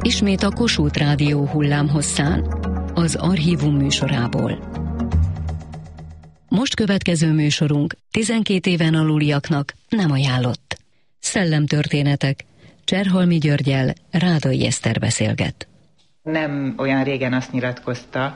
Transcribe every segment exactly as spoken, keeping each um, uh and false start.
Ismét a Kossuth Rádió hullámhosszán, az Archívum műsorából. Most következő műsorunk tizenkét éven aluliaknak nem ajánlott. Szellemtörténetek. Cserhalmi Györggyel Rádai Eszter beszélget. Nem olyan régen azt nyilatkozta,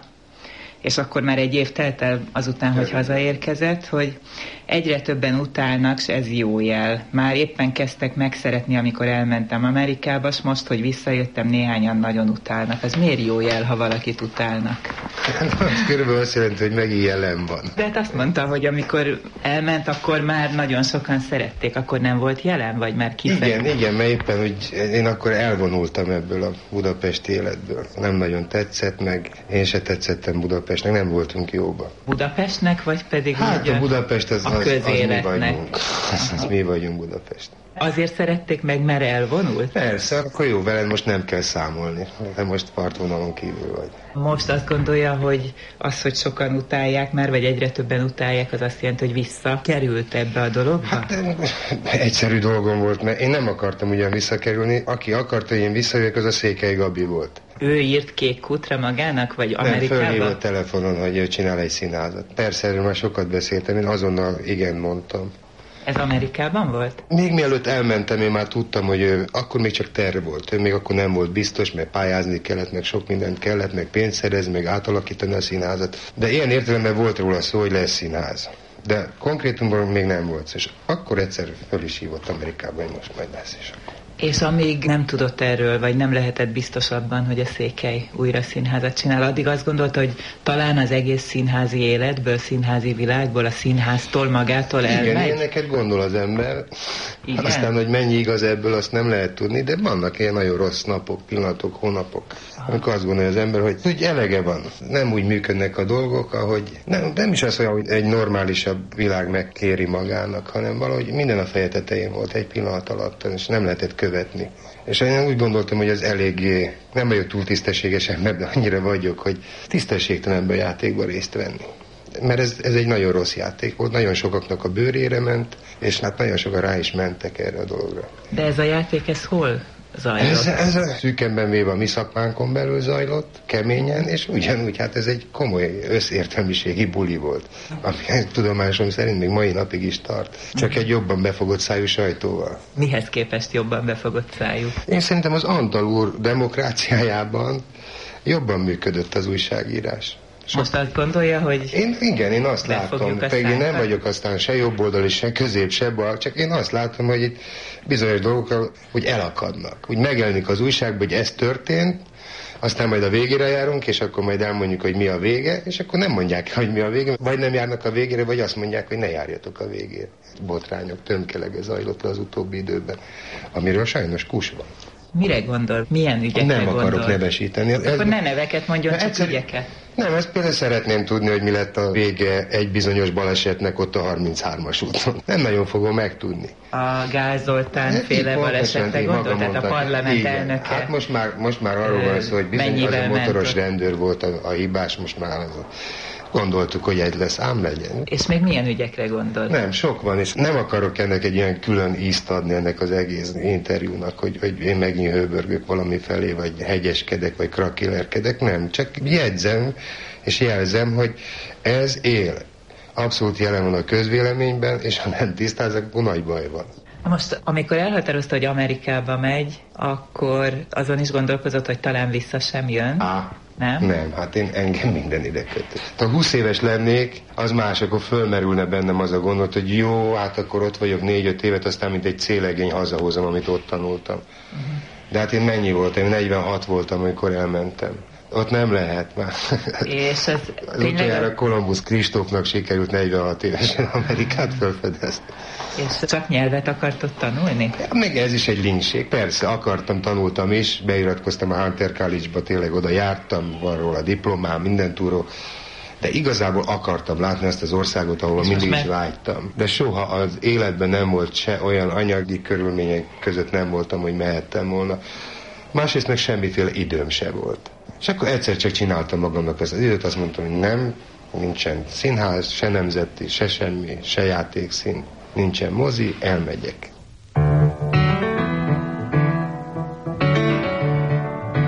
és akkor már egy év telt el azután, hogy hazaérkezett, hogy egyre többen utálnak, és ez jó jel. Már éppen kezdtek megszeretni, amikor elmentem Amerikába, és most, hogy visszajöttem, néhányan nagyon utálnak. Ez miért jó jel, ha valakit utálnak? Körülbelül azt jelenti, hogy megint jelen van. De hát azt mondta, hogy amikor elment, akkor már nagyon sokan szerették, akkor nem volt jelen, vagy már kifejezett? Igen, igen, mert éppen, hogy én akkor elvonultam ebből a budapesti életből. Nem nagyon tetszett, meg én se tetszettem Budapestnek, nem voltunk jóba. Budapestnek, vagy pedig hát a Budapest az, a az, az mi vagyunk. Az, az mi vagyunk Budapest. Azért szerették meg, mert elvonult? Persze, akkor jó, veled most nem kell számolni, de most partvonalon kívül vagy. Most azt gondolja, hogy az, hogy sokan utálják már, vagy egyre többen utálják, az azt jelenti, hogy visszakerült ebbe a dologba? Hát egyszerű dolgom volt, mert én nem akartam ugyan visszakerülni. Aki akarta, hogy én visszajöjjek, az a Székely Gabi volt. Ő írt Kék Kutra magának, vagy Amerikában? Nem, fölhívott telefonon, hogy ő csinál egy színházat. Persze, erről már sokat beszéltem, én azonnal igen mondtam. Ez Amerikában volt? Még mielőtt elmentem, én már tudtam, hogy ő, akkor még csak terv volt. Ő még akkor nem volt biztos, mert pályázni kellett, meg sok mindent kellett, meg pénzt szerezni, meg átalakítani a színházat. De ilyen értelemben volt róla szó, hogy lesz színház. De konkrétumban még nem volt. És akkor egyszer föl is hívott Amerikában, hogy most majd lesz is. És amíg nem tudott erről, vagy nem lehetett biztos abban, hogy a Székely újra színházat csinál, addig azt gondolta, hogy talán az egész színházi életből, színházi világból, a színháztól magától elmegy? Igen, ilyeneket gondol az ember. Igen? Aztán, hogy mennyi igaz ebből, azt nem lehet tudni, de vannak ilyen nagyon rossz napok, pillanatok, hónapok, aha, amikor azt gondolja az ember, hogy, hogy elege van. Nem úgy működnek a dolgok, ahogy nem, nem is az olyan, hogy egy normálisabb világ megkéri magának, hanem valahogy minden a feje tetején volt egy pillanat alatt, és nem lehetett követni. És én úgy gondoltam, hogy ez eléggé, nem vagyok túl tisztességes ember, de annyira vagyok, hogy tisztességtelen ebben a játékban részt venni. Mert ez, ez egy nagyon rossz játék volt, nagyon sokaknak a bőrére ment, és hát nagyon sokan rá is mentek erre a dologra. De ez a játék, ez hol zajlott? Ez, ez a szűkenben véve a mi szakmánkon belül zajlott, keményen, és ugyanúgy, hát ez egy komoly összértelmiségi buli volt, ami tudomásom szerint még mai napig is tart. Csak egy jobban befogott szájú sajtóval. Mihez képest jobban befogott szájú? Én szerintem az Antal úr demokráciájában jobban működött az újságírás. Most azt gondolja, hogy... Én, igen, én azt látom, pedig én nem vagyok aztán se jobb oldali, se közép, se bal, csak én azt látom, hogy itt bizonyos dolgokra, hogy elakadnak. Úgy megjelenik az újságban, hogy ez történt, aztán majd a végére járunk, és akkor majd elmondjuk, hogy mi a vége, és akkor nem mondják, hogy mi a vége, vagy nem járnak a végére, vagy azt mondják, hogy ne járjatok a végére. Botrányok, tömkelege zajlott az utóbbi időben, amiről sajnos kus van. Mire gondol? Milyen ügyekre nem gondol? Nem akarok nevesíteni. Akkor ez... ne neveket mondjon, csak egyszer... ügyeket. Nem, ezt például szeretném tudni, hogy mi lett a vége egy bizonyos balesetnek ott a harminchármas úton. Nem nagyon fogom megtudni. A Gál Zoltán hát féle balesetre gondol? Tehát a parlament igen. elnöke? Hát most már, most már arról van szó, hogy bizony az a motoros rendőr volt a, a hibás, most már az a... Gondoltuk, hogy egy lesz, ám legyen. És még milyen ügyekre gondol? Nem, sok van, és nem akarok ennek egy ilyen külön ízt adni ennek az egész interjúnak, hogy, hogy én megint hőbörgök valami felé, vagy hegyeskedek, vagy krakilerkedek, nem. Csak jegyzem, és jelzem, hogy ez él. Abszolút jelen van a közvéleményben, és ha nem tisztázok, akkor nagy baj van. Most, amikor elhatározta, hogy Amerikába megy, akkor azon is gondolkozott, hogy talán vissza sem jön? Á. Nem? Nem, hát én engem minden ide kötött. Ha húsz éves lennék, az más, akkor fölmerülne bennem az a gondot, hogy jó, hát akkor ott vagyok négy-öt évet, aztán mint egy célegény hazahozom, amit ott tanultam. Uh-huh. De hát én mennyi voltam? Én negyvenhat voltam, amikor elmentem. Ott nem lehet már. És ez az utoljára Kolumbusz Kristófnak sikerült negyvenhat évesen Amerikát felfedezni. És csak nyelvet akartod tanulni? Ja, még ez is egy linkség. Persze, akartam, tanultam is, beiratkoztam a Hunter College-ba, tényleg oda jártam, van róla diplomám, minden túró. De igazából akartam látni ezt az országot, ahol és mindig is meg... vágytam. De soha az életben nem volt se olyan anyagi körülmények között nem voltam, hogy mehettem volna. Másrészt meg semmiféle időm se volt. És akkor egyszer csak csináltam magamnak ezt az időt, azt mondtam, hogy nem, nincsen színház, se nemzeti, se semmi, se játékszín, nincsen mozi, elmegyek.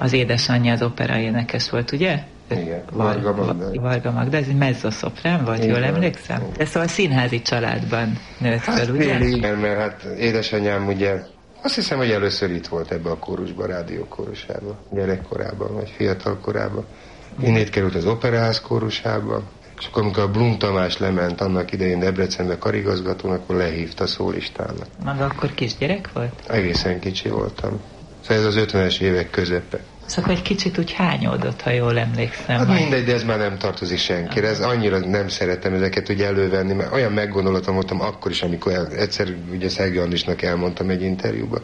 az édesanyja az opera énekes volt, ugye? Igen, Varga Magda. Varga Magda, ez egy mezzoszoprán volt, igen, jól emlékszem? Igen. De szóval színházi családban nőtt fel, hát, ugye? Igen, mert hát édesanyám ugye, azt hiszem, hogy először itt volt ebbe a kórusba, rádiókórusában, gyerekkorában, vagy fiatal korában. Innét került az Operaház kórusába, és akkor, amikor a Blum Tamás lement annak idején Debrecenbe karigazgatónak, akkor lehívta a szólistának. Maga akkor kisgyerek volt? Egészen kicsi voltam. Szóval ez az ötvenes évek közepe. Szóval egy kicsit úgy hányódott, ha jól emlékszem. Hát mindegy, de ez már nem tartozik senkire. Ez annyira nem szeretem ezeket ugye elővenni, mert olyan meggondolatom voltam akkor is, amikor el, egyszer ugye Szegő Andrisnak elmondtam egy interjúban.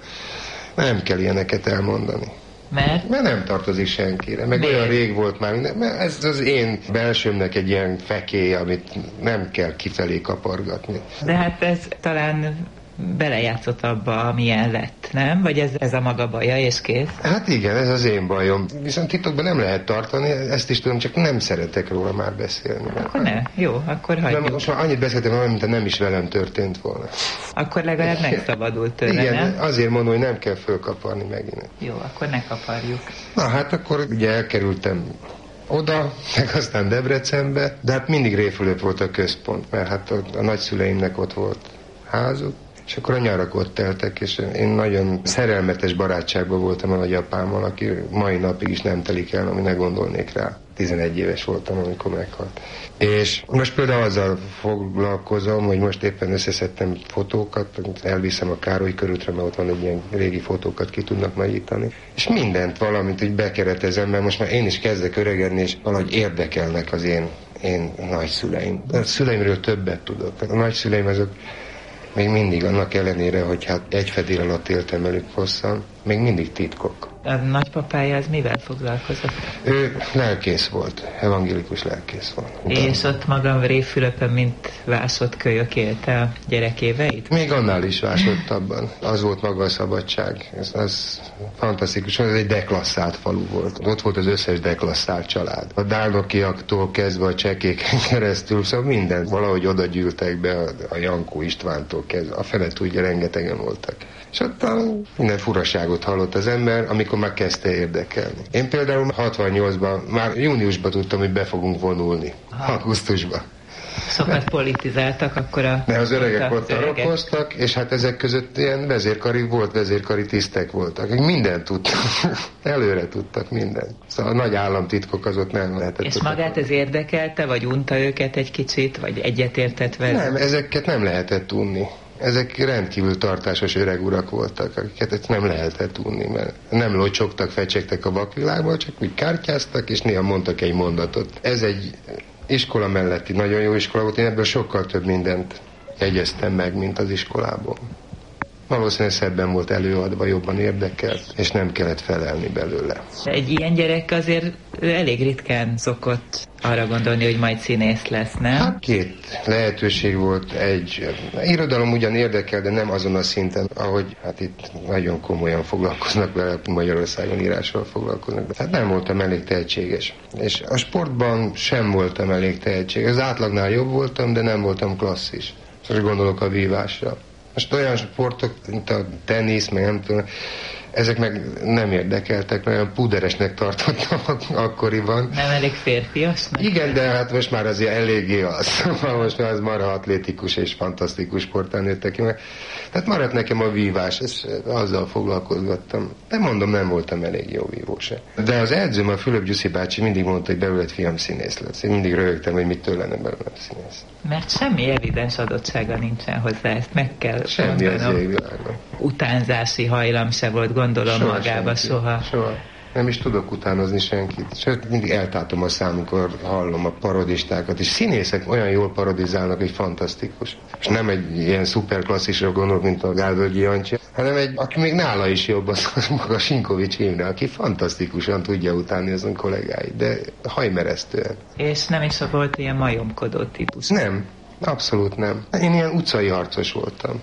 Nem kell ilyeneket elmondani. Mert? Mert nem tartozik senkire. Meg miért? Olyan rég volt már minden. Mert ez az én belsőmnek egy ilyen fekély, amit nem kell kifelé kapargatni. De hát ez talán belejátszott abba, amilyen lett, nem? Vagy ez, ez a maga baja, és kész? Hát igen, ez az én bajom. Viszont titokban nem lehet tartani, ezt is tudom, csak nem szeretek róla már beszélni. Akkor ne, jó, akkor hagyjuk. De most már annyit beszéltem, mint nem is velem történt volna. Akkor legalább megszabadult tőle, igen, nem? Azért mondom, hogy nem kell fölkaparni megint. Jó, akkor ne kaparjuk. Na hát akkor ugye elkerültem oda, meg aztán Debrecenbe, de hát mindig Révfülöp volt a központ, mert hát a, a nagyszüleimnek ott volt házuk, és akkor a nyarak ott teltek, és én nagyon szerelmetes barátságban voltam a nagyapámmal, aki mai napig is nem telik el, ami ne gondolnék rá. tizenegy éves voltam, amikor meghalt. És most például azzal foglalkozom, hogy most éppen összeszedtem fotókat, elviszem a Károly körútra, mert ott van egy ilyen régi fotókat ki tudnak nagyítani. És mindent valamit úgy bekeretezem, mert most már én is kezdek öregedni, és valahogy érdekelnek az én, én nagyszüleim. A szüleimről többet tudok. A nagyszüleim azok még mindig annak ellenére, hogy hát egy fedél alatt éltem velük hosszan, még mindig titkok. A nagypapája az mivel foglalkozott? Ő lelkész volt, evangélikus lelkész volt. És ott magam Révfülöpön, mint vásott kölyök élte a gyerekéveit? Még annál is vásottabban. Az volt maga a szabadság. Ez az fantasztikus. Ez egy deklasszált falu volt. Ott volt az összes deklasszált család. A dálnokiaktól kezdve a csekéken keresztül, szóval mindent valahogy oda gyűltek be, a, a Jankó Istvántól kezdve. A fele tudja, rengetegen voltak. És ott minden furaságot hallott az ember, amikor már kezdte érdekelni. Én például hatvannyolcban, már júniusban tudtam, hogy be fogunk vonulni. Augusztusban. Sokat politizáltak akkor a... De az öregek ott arokoztak, és hát ezek között ilyen vezérkari volt, vezérkari tisztek voltak. Mindent tudtak. Előre tudtak mindent. Szóval a nagy államtitkok az ott nem lehetett. És magát ez érdekelte, vagy unta őket egy kicsit, vagy egyetértett vele? Nem, ezeket nem lehetett unni. Ezek rendkívül tartásos öreg urak voltak, akiket ezt nem lehetett unni, mert nem locsogtak, fecsegtek a vakvilágban, csak úgy kártyáztak, és néha mondtak egy mondatot. Ez egy iskola melletti nagyon jó iskola volt, én ebből sokkal több mindent jegyeztem meg, mint az iskolából. Valószínűleg szebben volt előadva, jobban érdekelt, és nem kellett felelni belőle. Egy ilyen gyerek azért elég ritkán szokott arra gondolni, hogy majd színész lesz, nem? Hát két lehetőség volt. Egy irodalom ugyan érdekel, de nem azon a szinten, ahogy hát itt nagyon komolyan foglalkoznak vele, Magyarországon írással foglalkoznak. Hát nem voltam elég tehetséges. És a sportban sem voltam elég tehetséges. Az átlagnál jobb voltam, de nem voltam klasszis. Most gondolok a vívásra. Most olyan sportok, mint a tenisz, meg nem tudom, ezek meg nem érdekeltek, mert olyan puderesnek tartottam akkoriban. Nem elég férfiasnak? Igen, de hát most már azért eléggé az. Most már az marha atlétikus és fantasztikus sportán nőttek ki. Tehát maradt nekem a vívás, és azzal foglalkozgattam. De mondom, nem voltam elég jó vívó se. De az edzőm, a Fülöp Gyuszi bácsi mindig mondta, hogy belőled fiam színész lesz. Én mindig röhögtem, hogy mitől lenne belőlem színész. Mert semmi evidens adottsága nincsen hozzá, ezt meg kell semmi az égvilágon. Utánzási hajlam se volt, gondolom, soha magába senki. soha. Soha. Nem is tudok utánozni senkit. Sőt, mindig eltátom a szám, amikor hallom a parodistákat. És színészek olyan jól parodizálnak, hogy fantasztikus. És nem egy ilyen szuperklasszisra gondolok, mint a Gálvölgyi Jancsi, hanem egy, aki még nála is jobb, az maga Sinkovics Imre, aki fantasztikusan tudja utálni azon kollégáit, de hajmeresztően. És nem is volt ilyen majomkodó típus? Nem. Abszolút nem. Én ilyen utcai harcos voltam.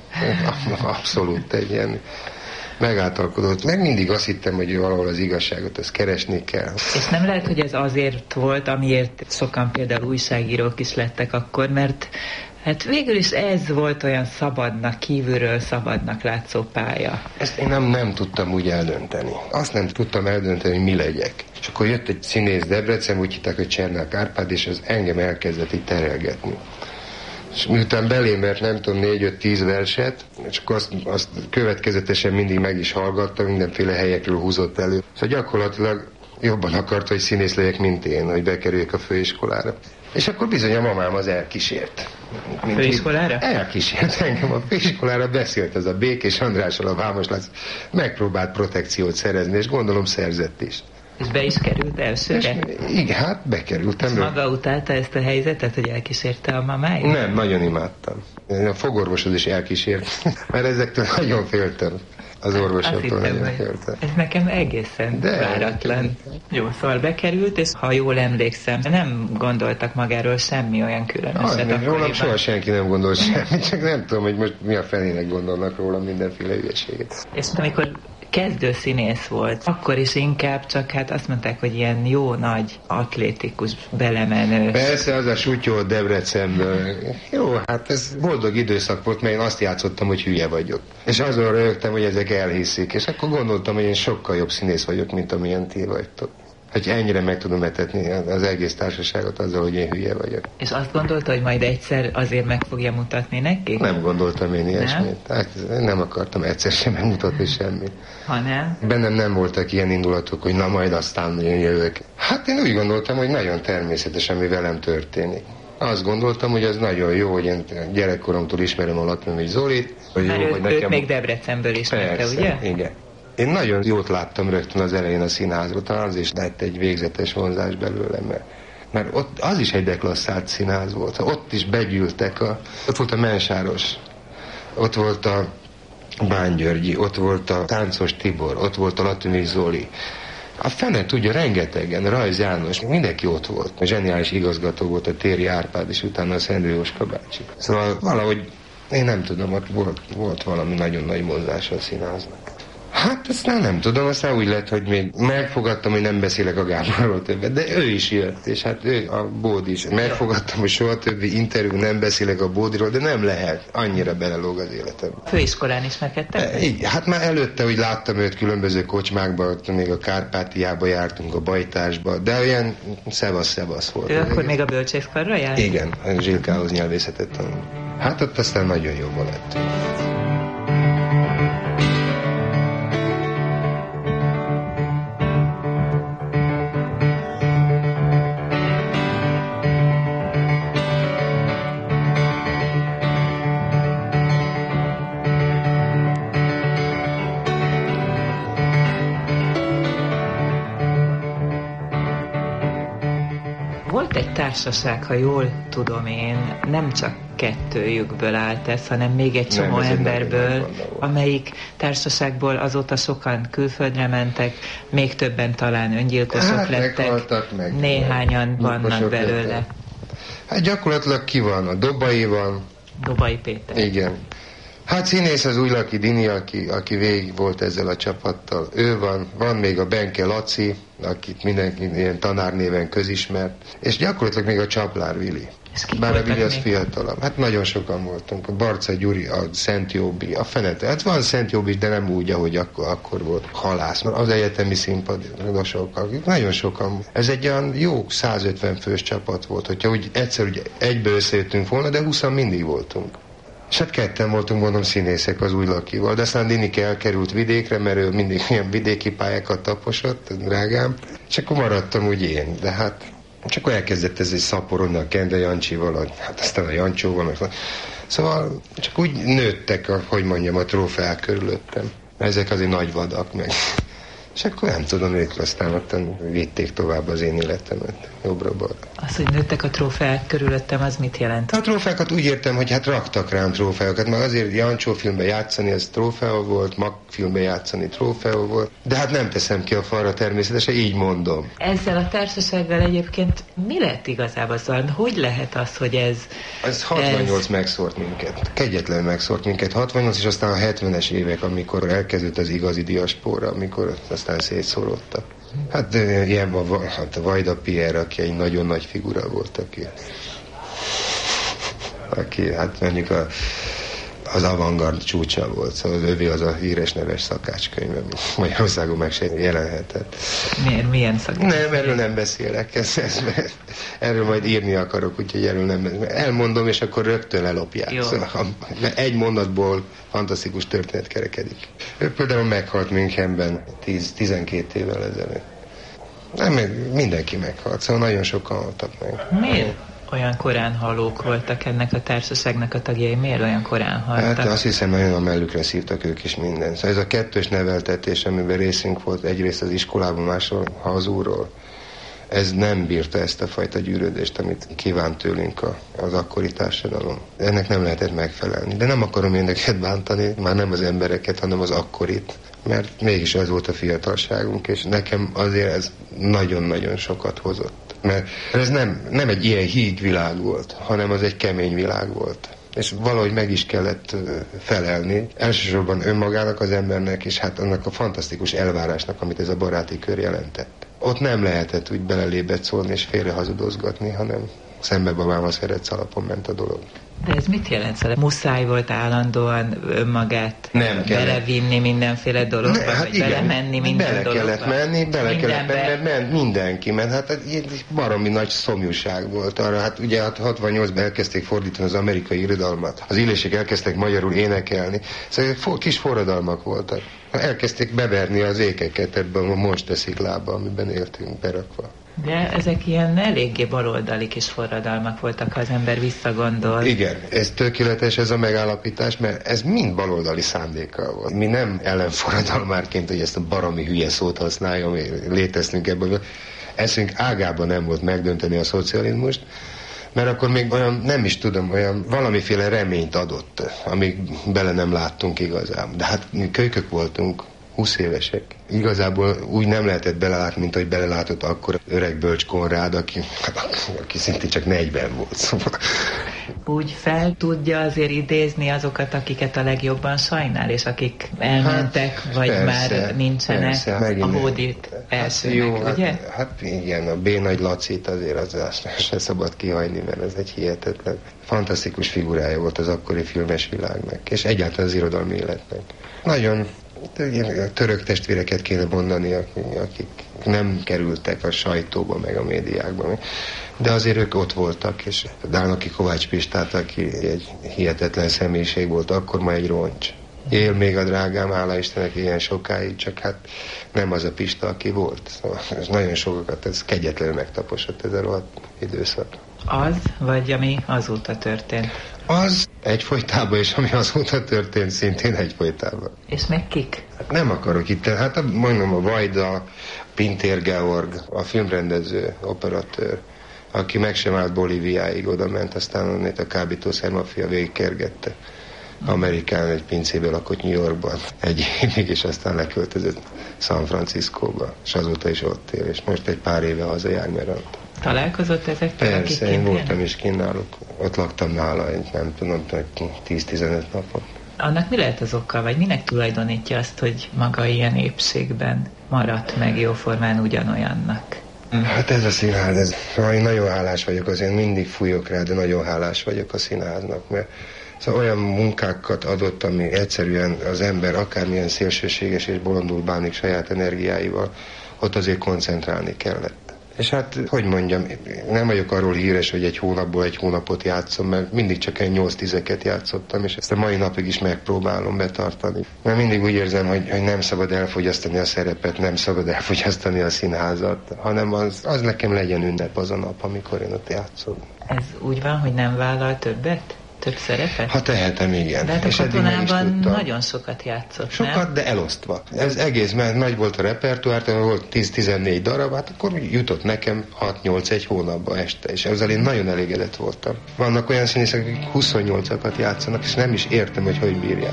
Abszolút egy ilyen megáltalkodott. Meg mindig azt hittem, hogy valahol az igazságot ezt keresni kell. És nem lehet, hogy ez azért volt, amiért sokan például újságírók is lettek akkor, mert Hát végül is ez volt olyan szabadnak, kívülről szabadnak látszó pálya. Ezt én nem, nem tudtam úgy eldönteni. Azt nem tudtam eldönteni, hogy mi legyek. És akkor jött egy színész Debrecen, úgy hitták, hogy Csernák Árpád, és az engem elkezdett így terelgetni. És miután belém vert, nem tudom, négy-öt-tíz verset, és akkor azt, azt következetesen mindig meg is hallgattam, mindenféle helyekről húzott elő. Szóval gyakorlatilag jobban akart, hogy színész legyek, mint én, hogy bekerüljek a főiskolára. És akkor bizony a mamám az elkísért. A főiskolára? Elkísért engem a főiskolára, beszélt ez a Békés Andrással, a Vámos László, megpróbált protekciót szerezni, és gondolom szerzett is. És be is került elsőre? Igen, hát bekerültem. És maga utálta ezt a helyzetet, hogy elkísérte a mamáit? Nem, nagyon imádtam. A fogorvosod is elkísért, mert ezektől nagyon féltem. Az orvosoktól nagyon féltem. Ez nekem egészen De váratlan. Jó, szóval bekerült, és ha jól emlékszem, nem gondoltak magáról semmi olyan különöset. Ah, rólam soha senki nem gondol semmit, csak nem tudom, hogy most mi a fenének gondolnak rólam mindenféle hülyeséget. És amikor kezdő színész volt, akkor is inkább csak hát azt mondták, hogy ilyen jó nagy atlétikus belemenő. Persze, az a sutyó Debrecenből. Jó, hát ez boldog időszak volt, mert én azt játszottam, hogy hülye vagyok. És azon rögtem, hogy ezek elhiszik, és akkor gondoltam, hogy én sokkal jobb színész vagyok, mint amilyen ti vagytok. Hogy ennyire meg tudom etetni az egész társaságot azzal, hogy én hülye vagyok. És azt gondolta, hogy majd egyszer azért meg fogja mutatni neki? Nem gondoltam én ilyesmit. Hát, nem akartam egyszer sem megmutatni semmit. Ha nem? Bennem nem voltak ilyen indulatok, hogy na majd aztán én jövök. Hát én úgy gondoltam, hogy nagyon természetes, ami velem történik. Azt gondoltam, hogy az nagyon jó, hogy én gyerekkoromtól ismerem a Latmai Zolit. Hogy Mert jó, ő, hogy nekem... őt még Debrecenből ismerte, Persze, ugye? Igen. Én nagyon jót láttam rögtön az elején a színházban, talán az is lett egy végzetes vonzás belőlem, mert, mert ott az is egy deklasszált színház volt. Ott is begyűltek, a, ott volt a Mensáros, ott volt a Bángyörgyi, ott volt a Táncos Tibor, ott volt a Latini Zoli. A fene tudja, rengetegen, Rajz János, mindenki ott volt. A zseniális igazgató volt a Téri Árpád, és utána a Szendő Jóska bácsi. Szóval valahogy, én nem tudom, ott volt, volt valami nagyon nagy mozgás a színháznak. Hát aztán nem tudom, aztán úgy lett, hogy még megfogadtam, hogy nem beszélek a Gáborról többet, de ő is jött, és hát ő, a Bódi is. Megfogadtam, hogy soha többi interjú nem beszélek a Bódiról, de nem lehet, annyira belelóg az életem. Főiskolán ismerkedtek? E, így, hát már előtte, hogy láttam őt különböző kocsmákban, még a Kárpátiába jártunk, a Bajtásba, de olyan szevasz-szevasz volt. Ő akkor még a bölcsészkarra járt? Igen, a Zsilkához nyelvészetet tanult. Hát ott aztán nagyon jobban lett. Társaság, ha jól tudom én, nem csak kettőjükből állt ez, hanem még egy csomó nem, emberből, amelyik társaságból azóta sokan külföldre mentek, még többen talán öngyilkosok hát, lettek, meg, néhányan meg, vannak belőle. Lettek. Hát gyakorlatilag ki van? A Dobai van. Dobai Péter. Igen. Hát színész az Újlaki Dini, aki, aki végig volt ezzel a csapattal. Ő van, van még a Benke Laci, akit mindenki ilyen tanárnéven közismert, és gyakorlatilag még a Csaplár Vili. Bár a Vili az fiatalabb. Hát nagyon sokan voltunk. A Barca Gyuri, a Szent Jóbi, a Fenete. Hát van Szent Jóbi, de nem úgy, ahogy akkor, akkor volt. Halász, az egyetemi színpadosokkal. Nagyon sokan. Ez egy olyan jó százötven fős csapat volt, hogyha úgy egyszer úgy egybe összejöttünk volna, de húszan mindig voltunk. És hát ketten voltunk, mondom, színészek az Újlakival, de aztán Dinike elkerült vidékre, mert ő mindig ilyen vidéki pályákat taposott, drágám, és akkor maradtam úgy én, de hát csak elkezdett ez egy szaporodni a Kende Jancsival, hát aztán a Jancsóval, szóval csak úgy nőttek, a, hogy mondjam, a trófeák körülöttem. Ezek azért nagy vadak meg. És akkor nem tudom, ők aztán ott vitték tovább az én életemet, jobbra-balra. Az, hogy nőttek a trófeák körülöttem, az mit jelent? A trófeákat úgy értem, hogy hát raktak rám trófeákat, mert azért Jancsó filmben játszani, ez trófeó volt, Mag filmben játszani trófeó volt, de hát nem teszem ki a falra természetesen, így mondom. Ezzel a társasággal egyébként mi lett igazából? Szóval hogy lehet az, hogy ez... Ez hatvannyolc ez... megszórt minket, kegyetlen megszórt minket, hatvannyolc, és aztán a hetvenes évek, amikor elkezdődött az igazi diaspóra, amikor aztán szétszórodtak. Hát ilyen a, hát a Vajda Pierre, aki egy nagyon nagy figura volt, aki aki hát mondjuk a az avantgard csúcsa volt, szóval az övé az a híres neves szakácskönyv, ami Magyarországon meg se jelenhetett. Miért? Milyen szakácskönyv? Nem, erről nem beszélek, ez, ez, erről majd írni akarok, úgyhogy erről nem beszélek. Elmondom, és akkor rögtön lelopják. Szóval, egy mondatból fantasztikus történet kerekedik. Ő például meghalt Münchenben tíz-tizenkét évvel ezelőtt. Nem, mindenki meghalt, szóval nagyon sokan haltak meg. Miért olyan korán halók voltak ennek a társaságnak a tagjai? Miért olyan korán haltak? Hát azt hiszem, nagyon a mellükre szívtak ők is mindent. Szóval ez a kettős neveltetés, amiben részünk volt egyrészt az iskolában, másról hazúról, ez nem bírta ezt a fajta gyűrődést, amit kívánt tőlünk a, az akkori társadalom. Ennek nem lehetett megfelelni. De nem akarom én neked bántani, már nem az embereket, hanem az akkorit. Mert mégis az volt a fiatalságunk, és nekem azért ez nagyon-nagyon sokat hozott. Mert ez nem, nem egy ilyen híg világ volt, hanem az egy kemény világ volt. És valahogy meg is kellett felelni, elsősorban önmagának, az embernek, és hát annak a fantasztikus elvárásnak, amit ez a baráti kör jelentett. Ott nem lehetett úgy belelébet szólni és félre hazudozgatni, hanem szembe babámmal szeretsz alapon ment a dolog. De ez mit jelent? Szóval muszáj volt állandóan önmagát nem belevinni mindenféle dologba, ne, hát vagy igen, belemenni minden bele dologba? Kellett menni, bele kellett menni, mert ment mindenki, mert hát baromi nagy szomjúság volt arra. Hát ugye hát hatvannyolcban elkezdték fordítani az amerikai irodalmat. Az illések elkezdtek magyarul énekelni. Szóval kis forradalmak voltak. Elkezdték beverni az ékeket ebben a monstersziklában, amiben éltünk berakva. De ezek ilyen eléggé baloldali kis forradalmak voltak, ha az ember visszagondol. Igen, ez tökéletes ez a megállapítás, mert ez mind baloldali szándékkal volt. Mi nem ellenforradalmárként, hogy ezt a baromi hülye szót használjam, léteztünk ebből. Eszünk ágában nem volt megdönteni a szocializmust, mert akkor még olyan, nem is tudom, olyan valamiféle reményt adott, amíg bele nem láttunk igazán. De hát mi kölykök voltunk, húsz évesek. Igazából úgy nem lehetett belelátni, mint ahogy belelátott akkor öreg bölcs Konrád, aki, aki szintén csak negyven volt. Szóval. Úgy fel tudja azért idézni azokat, akiket a legjobban sajnál, és akik elmentek, hát, vagy persze, már nincsenek persze, a hódít elsőnek, jó, ugye? Hát, hát igen, a B. Nagy Lacit azért az, az se szabad kihagyni, mert ez egy hihetetlen, fantasztikus figurája volt az akkori filmes világnak, és egyáltalán az irodalmi életnek. Nagyon török testvéreket kéne mondani, akik nem kerültek a sajtóba, meg a médiákba. De azért ők ott voltak, és Dálnoki Kovács Pistát, aki egy hihetetlen személyiség volt, akkor ma egy roncs. Él még a drágám, hála Istennek ilyen sokáig, csak hát nem az a Pista, aki volt. Szóval ez nagyon sokakat, ez kegyetlenül megtaposott ez a rohadt időszak. Az, vagy ami azóta történt? Az egyfolytában, és ami azóta történt, szintén egyfolytában. És meg kik? Hát nem akarok itt, hát mondom a Vajda, Pintér Georg, a filmrendező, operatőr, aki meg sem állt Bolíviáig, oda ment, aztán onnét a kábítószer maffia végigkergette. Amerikán egy pincébe lakott New Yorkban egy évig, és aztán leköltözött San Franciscóba, és azóta is ott él, és most egy pár éve hazajár, mert ott. Találkozott ezekkel, akik Persze, én voltam is kint náluk, ott laktam nála, egy, nem tudom, tíz-tizenöt napot. Annak mi lehet az oka, vagy minek tulajdonítja azt, hogy maga ilyen épségben maradt meg jóformán ugyanolyannak? Hát ez a színház, ez, én nagyon hálás vagyok, azért mindig fújok rá, de nagyon hálás vagyok a színháznak, mert szóval olyan munkákat adott, ami egyszerűen az ember akármilyen szélsőséges és bolondul bánik saját energiáival, ott azért koncentrálni kellett. És hát, hogy mondjam, nem vagyok arról híres, hogy egy hónapból egy hónapot játszom, mert mindig csak egy nyolc-tízeket játszottam, és ezt a mai napig is megpróbálom betartani. Mert mindig úgy érzem, hogy, hogy nem szabad elfogyasztani a szerepet, nem szabad elfogyasztani a színházat, hanem az, az nekem legyen ünnep az a nap, amikor én ott játszom. Ez úgy van, hogy nem vállal többet? Több szerepet? Ha tehetem, igen. De hát a Katonában nagyon sokat játszott, Sokat, nem? de elosztva. Ez egész, mert nagy volt a repertoár, volt tíz-tizennégy darab, hát akkor jutott nekem hat-nyolc egy hónapba este, és ezzel én nagyon elégedett voltam. Vannak olyan színészek, akik huszonnyolcakat játszanak, és nem is értem, hogy hogy bírják.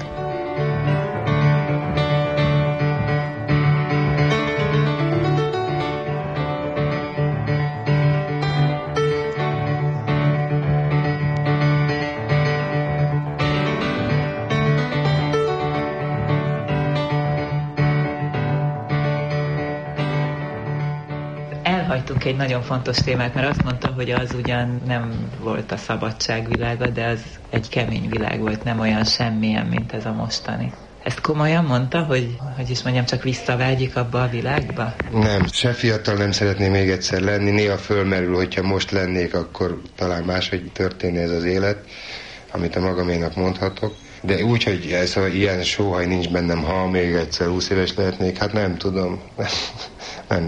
elhagytunk egy nagyon fontos témát, mert azt mondta, hogy az ugyan nem volt a szabadság világa, de az egy kemény világ volt, nem olyan semmilyen, mint ez a mostani. Ezt komolyan mondta, hogy, hogy is mondjam, csak visszavágyik abba a világba? Nem, se fiatal nem szeretném még egyszer lenni. Néha fölmerül, hogyha most lennék, akkor talán máshogy történne ez az élet, amit a magaménak mondhatok. De úgy, hogy ez a ilyen sóhaj nincs bennem, ha még egyszer húsz éves lehetnék, hát nem tudom. nem.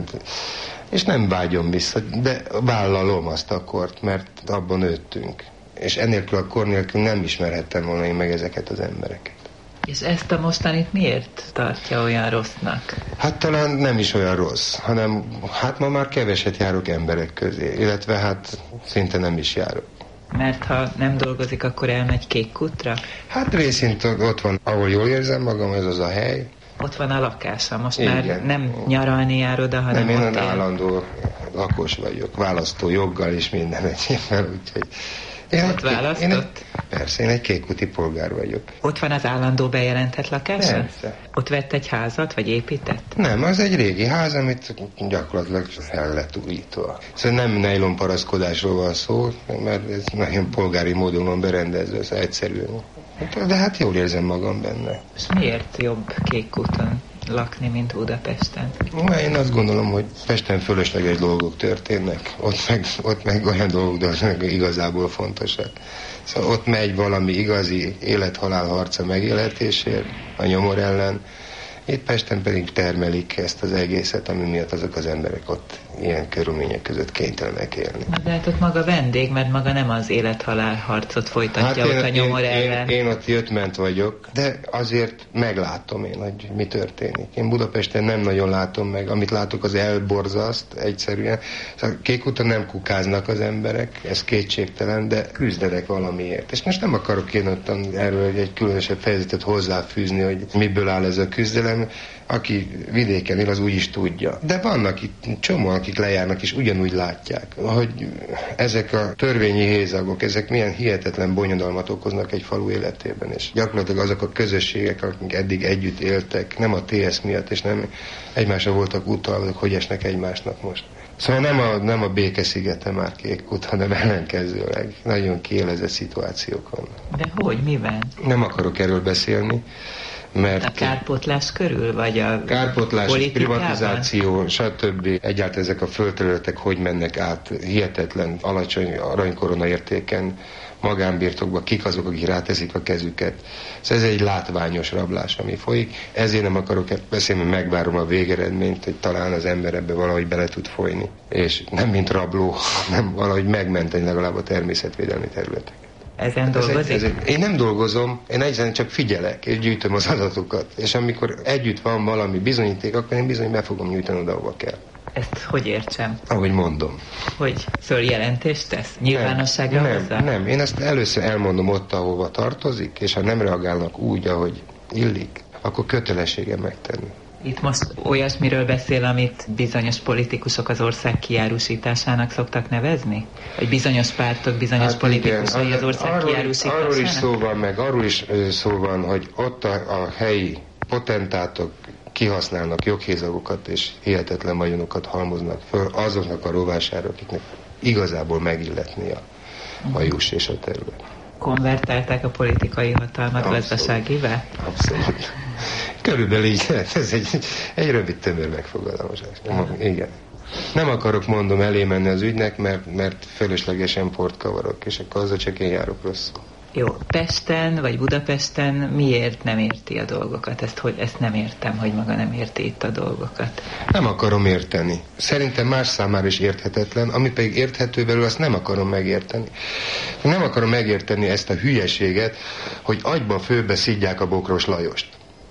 És nem vágyom vissza, de vállalom azt a kort, mert abban nőttünk. És ennélkül a kor nélkül nem ismerhettem volna én meg ezeket az embereket. És ezt a mostanit miért tartja olyan rossznak? Hát talán nem is olyan rossz, hanem hát ma már keveset járok emberek közé, illetve hát szinte nem is járok. Mert ha nem dolgozik, akkor elmegy Kékkutra? Hát részint ott van, ahol jól érzem magam, ez az a hely. Ott van a lakása, most igen. Már nem nyaralni jár oda, hanem nem, én ott én állandó lakos vagyok, választó joggal és minden egyébben, úgyhogy... Én ott egy, választott? Én egy, persze, én egy kékúti polgár vagyok. Ott van az állandó bejelentett lakása? Persze. Ott vett egy házat, vagy épített? Nem, az egy régi ház, amit gyakorlatilag fel lett újítva. Szóval nem nejlonparaszkodásról van szó, mert ez nagyon polgári módon van berendezve, ez egyszerűen. De hát jól érzem magam benne. És miért jobb Kékkúton lakni, mint Budapesten? Én azt gondolom, hogy Pesten fölösleges dolgok történnek, ott meg, ott meg olyan dolgok, de igazából fontosak. Szóval ott megy valami igazi élet-halál harca megélhetésért, a nyomor ellen. Itt Pesten pedig termelik ezt az egészet, ami miatt azok az emberek ott ilyen körülmények között kénytelenek élni. De hát ott maga vendég, mert maga nem az élet-halál harcot folytatja hát ott én, a nyomor én, ellen. Én, én ott jött-ment vagyok, de azért meglátom én, hogy mi történik. Én Budapesten nem nagyon látom meg, amit látok, az elborzaszt egyszerűen. Szóval Kékúton nem kukáznak az emberek, ez kétségtelen, de küzdenek valamiért. És most nem akarok én ott erről egy különösebb fejezetet hozzáfűzni, hogy miből áll ez a küzdelem. Aki vidéken él, az úgy is tudja. De vannak itt csomó, akik lejárnak, és ugyanúgy látják, hogy ezek a törvényi hézagok, ezek milyen hihetetlen bonyodalmat okoznak egy falu életében, és gyakorlatilag azok a közösségek, akik eddig együtt éltek, nem a té es miatt, és nem egymásra voltak utalva, hogy esnek egymásnak most. Szóval nem a, nem a békeszigete már Kékkút, hanem ellenkezőleg. Nagyon kiélezett szituációk vannak. De hogy, miben? Nem akarok erről beszélni. Mert a kárpótlás körül, vagy a kárpótlás, privatizáció, stb. Egyáltalán ezek a földterületek hogy mennek át hihetetlen alacsony aranykorona értéken magánbirtokba, kik azok, akik ráteszik a kezüket. Szóval ez egy látványos rablás, ami folyik. Ezért nem akarok beszélni, mert megvárom a végeredményt, hogy talán az ember ebbe valahogy bele tud folyni. És nem mint rabló, hanem valahogy megmenteni legalább a természetvédelmi területek. Ezen dolgozik? Ez egy, ez egy, én nem dolgozom, én egyszerűen csak figyelek, és gyűjtöm az adatokat. És amikor együtt van valami bizonyíték, akkor én bizony be fogom nyújtani oda, ahova kell. Ezt hogy értsem? Ahogy mondom. Hogy följelentést tesz? Nyilvánosságra nem, hozzá? Nem, nem, én ezt először elmondom ott, ahova tartozik, és ha nem reagálnak úgy, ahogy illik, akkor kötelességem megtenni. Itt most olyasmiről beszél, amit bizonyos politikusok az ország kiárusításának szoktak nevezni? Vagy bizonyos pártok, bizonyos hát politikusai igen, az ország arról, kiárusításának? Arról is szó van, meg arról is szó van, hogy ott a, a helyi potentátok kihasználnak joghézagokat és hihetetlen vagyonokat halmoznak föl azoknak a rovására, akiknek igazából megilletni a, a juss és a terület. Konvertálták a politikai hatalmat gazdaságivá? Abszolút. Körülbelül így, ez egy, egy rövid tömör megfogalmazás. Igen. Nem akarok, mondom, elé menni az ügynek, mert, mert fölöslegesen port kavarok, és akkor azzal csak én járok rosszul. Jó, Pesten vagy Budapesten miért nem érti a dolgokat? Ezt, hogy, ezt nem értem, hogy maga nem érti itt a dolgokat. Nem akarom érteni. Szerintem más számára is érthetetlen, ami pedig érthető belül, azt nem akarom megérteni. Nem akarom megérteni ezt a hülyeséget, hogy agyba főbe szidják a Bokros Lajost.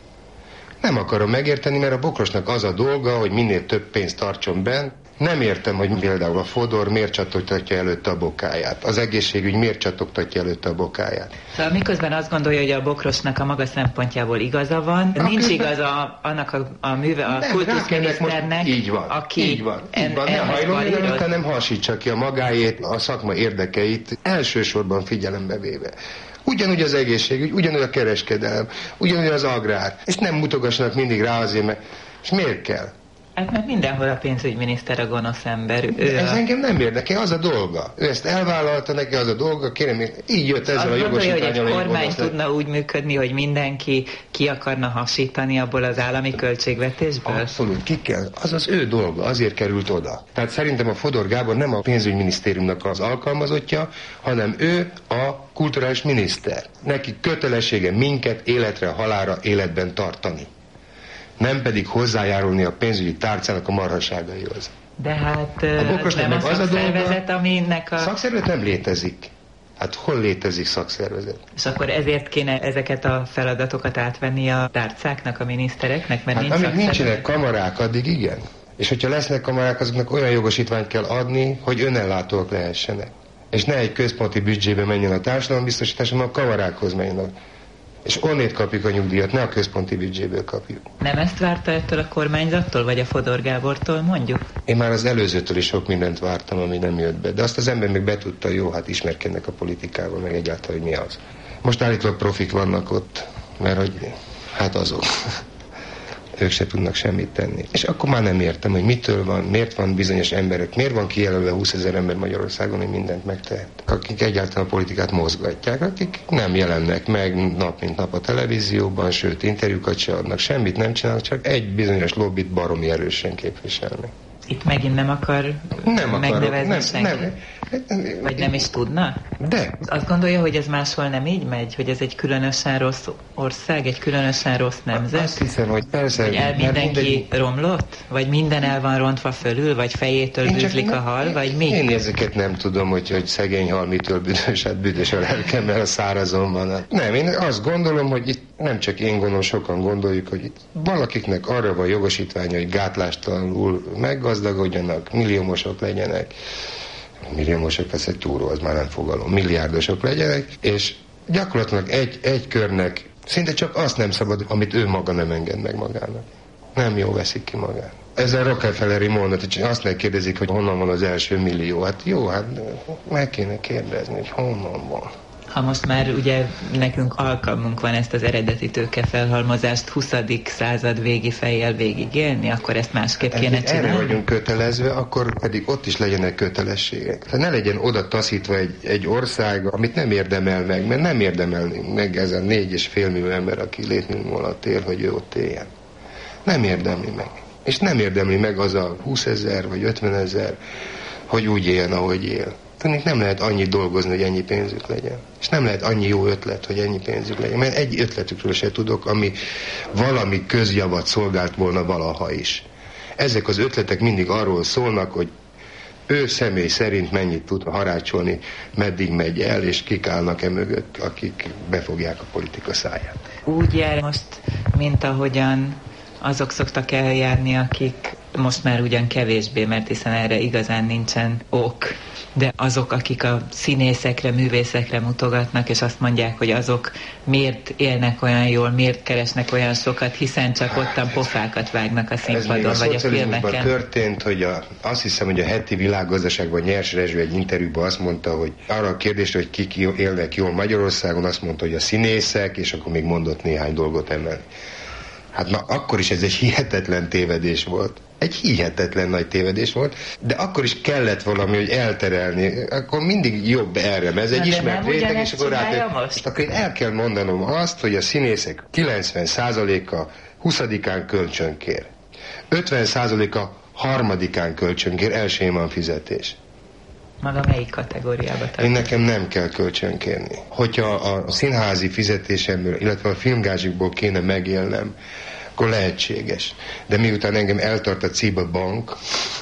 Nem akarom megérteni, mert a Bokrosnak az a dolga, hogy minél több pénzt tartson bent. Nem értem, hogy például a Fodor miért csatogtatja előtte a bokáját. Az egészségügy miért csatogtatja előtte a bokáját. Szóval miközben azt gondolja, hogy a Bokrosnak a maga szempontjából igaza van, a nincs igaza annak a, a műve, a kultuszminiszternek, így van, aki így van, így van. Ne hajlom előtt, hanem hasítsa ki a magáét, a szakma érdekeit, elsősorban figyelembe véve. Ugyanúgy az egészségügy, ugyanúgy a kereskedelem, ugyanúgy az agrár. És nem mutogassanak mindig rá azért, mert... És miért kell? Hát mert mindenhol a pénzügyminiszter a gonosz ember. Ő Ez a... engem nem érdekel, az a dolga. Ő ezt elvállalta, neki az a dolga, kérem, így jött ezzel a jogosítvánnyal. Hogy egy kormány tudna úgy működni, hogy mindenki ki akarna hasítani abból az állami költségvetésből? Abszolút, ki kell. Az az ő dolga, azért került oda. Tehát szerintem a Fodor Gábor nem a pénzügyminisztériumnak az alkalmazottja, hanem ő a kulturális miniszter. Neki kötelessége minket életre, halálra életben tartani. Nem pedig hozzájárulni a pénzügyi tárcának a marhaságaihoz. De hát a nem a szakszervezet, aminek a... Szakszervezet nem létezik. Hát hol létezik szakszervezet? És akkor ezért kéne ezeket a feladatokat átvenni a tárcáknak, a minisztereknek, mert hát nincs amíg nincsenek kamarák, addig igen. És hogyha lesznek kamarák, azoknak olyan jogosítványt kell adni, hogy önellátóak lehessenek. És ne egy központi büdzsébe menjen a társadalombiztosítás, hanem a kamarákhoz menjen. És onnét kapjuk a nyugdíjat, ne a központi büdzséből kapjuk. Nem ezt várta ettől a kormányzattól, vagy a Fodor Gábortól, mondjuk? Én már az előzőtől is sok mindent vártam, ami nem jött be. De azt az ember még betudta, jó, hát ismerkednek a politikával, meg egyáltalán, hogy mi az. Most állítólag profik vannak ott, mert hogy hát azok. Ők se tudnak semmit tenni. És akkor már nem értem, hogy mitől van, miért van bizonyos emberek, miért van kijelölve húszezer ember Magyarországon, hogy mindent megtehet. Akik egyáltalán a politikát mozgatják, akik nem jelennek meg nap mint nap a televízióban, sőt interjúkat se adnak, semmit nem csinálnak, csak egy bizonyos lobbit baromi erősen képviselnek. Itt megint nem akar nem megnevezni nem, senki? Nem, Vagy nem is tudna? De. Azt gondolja, hogy ez máshol nem így megy? Hogy ez egy különösen rossz ország, egy különösen rossz nemzet? Azt hiszem, hogy persze... Hogy el mindenki mindegy... romlott? Vagy minden el van rontva fölül? Vagy fejétől bűzlik a hal? Vagy mi? Én ezeket nem tudom, hogy, hogy szegény hal mitől büdös, hát büdös a lelkem, mert a szárazon van. Nem, én azt gondolom, hogy itt nem csak én gondolom, sokan gondoljuk, hogy itt valakiknek arra van jogosítványa, hogy gátlástalanul meggazdagodjanak, milliómosok legyenek. Milliómosok, ez egy túró, az már nem fogalom. Milliárdosok legyenek, és gyakorlatilag egy, egy körnek szinte csak azt nem szabad, amit ő maga nem enged meg magának. Nem jó veszik ki magát. Ez a Rockefelleri mondat, hogy azt megkérdezik, hogy honnan van az első millió. Hát jó, hát meg kéne kérdezni, hogy honnan van. Ha most már ugye nekünk alkalmunk van ezt az eredeti tőkefelhalmozást huszadik század végi fejjel végigélni, akkor ezt másképp kéne csinálni? Erre vagyunk kötelezve, akkor pedig ott is legyenek kötelességek. Tehát ne legyen oda taszítva egy, egy ország, amit nem érdemel meg, mert nem érdemel meg ez a négy és fél millió ember, aki létmillió alatt él, hogy ő ott éljen. Nem érdemli meg. És nem érdemli meg az a húszezer vagy ötvenezer, hogy úgy éljen, ahogy él. Tehát nem lehet annyit dolgozni, hogy ennyi pénzük legyen. És nem lehet annyi jó ötlet, hogy ennyi pénzük legyen. Mert egy ötletükről se tudok, ami valami közjavat szolgált volna valaha is. Ezek az ötletek mindig arról szólnak, hogy ő személy szerint mennyit tud harácsolni, meddig megy el, és kik állnak e mögött, akik befogják a politika száját. Úgy jár most, mint ahogyan azok szoktak eljárni, akik most már ugyan kevésbé, mert hiszen erre igazán nincsen ok, de azok, akik a színészekre, művészekre mutogatnak, és azt mondják, hogy azok miért élnek olyan jól, miért keresnek olyan sokat, hiszen csak ottan pofákat vágnak a színpadon, a vagy a filmeken. történt, hogy a, azt hiszem, hogy a heti világgazdaságban Nyers Rezső egy interjúban azt mondta, hogy arra a kérdésre, hogy kik élnek jól Magyarországon, azt mondta, hogy a színészek, és akkor még mondott néhány dolgot emelni. Hát na, akkor is ez egy hihetetlen tévedés volt. Egy hihetetlen nagy tévedés volt, de akkor is kellett valami, hogy elterelni. Akkor mindig jobb erre, ez egy ismert réteg, és akkor rá... Akkor én el kell mondanom azt, hogy a színészek kilencven százaléka huszadikán kölcsönkér. ötven százaléka harmadikán kölcsönkér, elsőjén van fizetés. Maga melyik kategóriába tartozik? Én nekem nem kell kölcsönkérni. Hogyha a színházi fizetésemből, illetve a filmgázsikból kéne megélnem, akkor lehetséges. De miután engem eltart a Ciba Bank,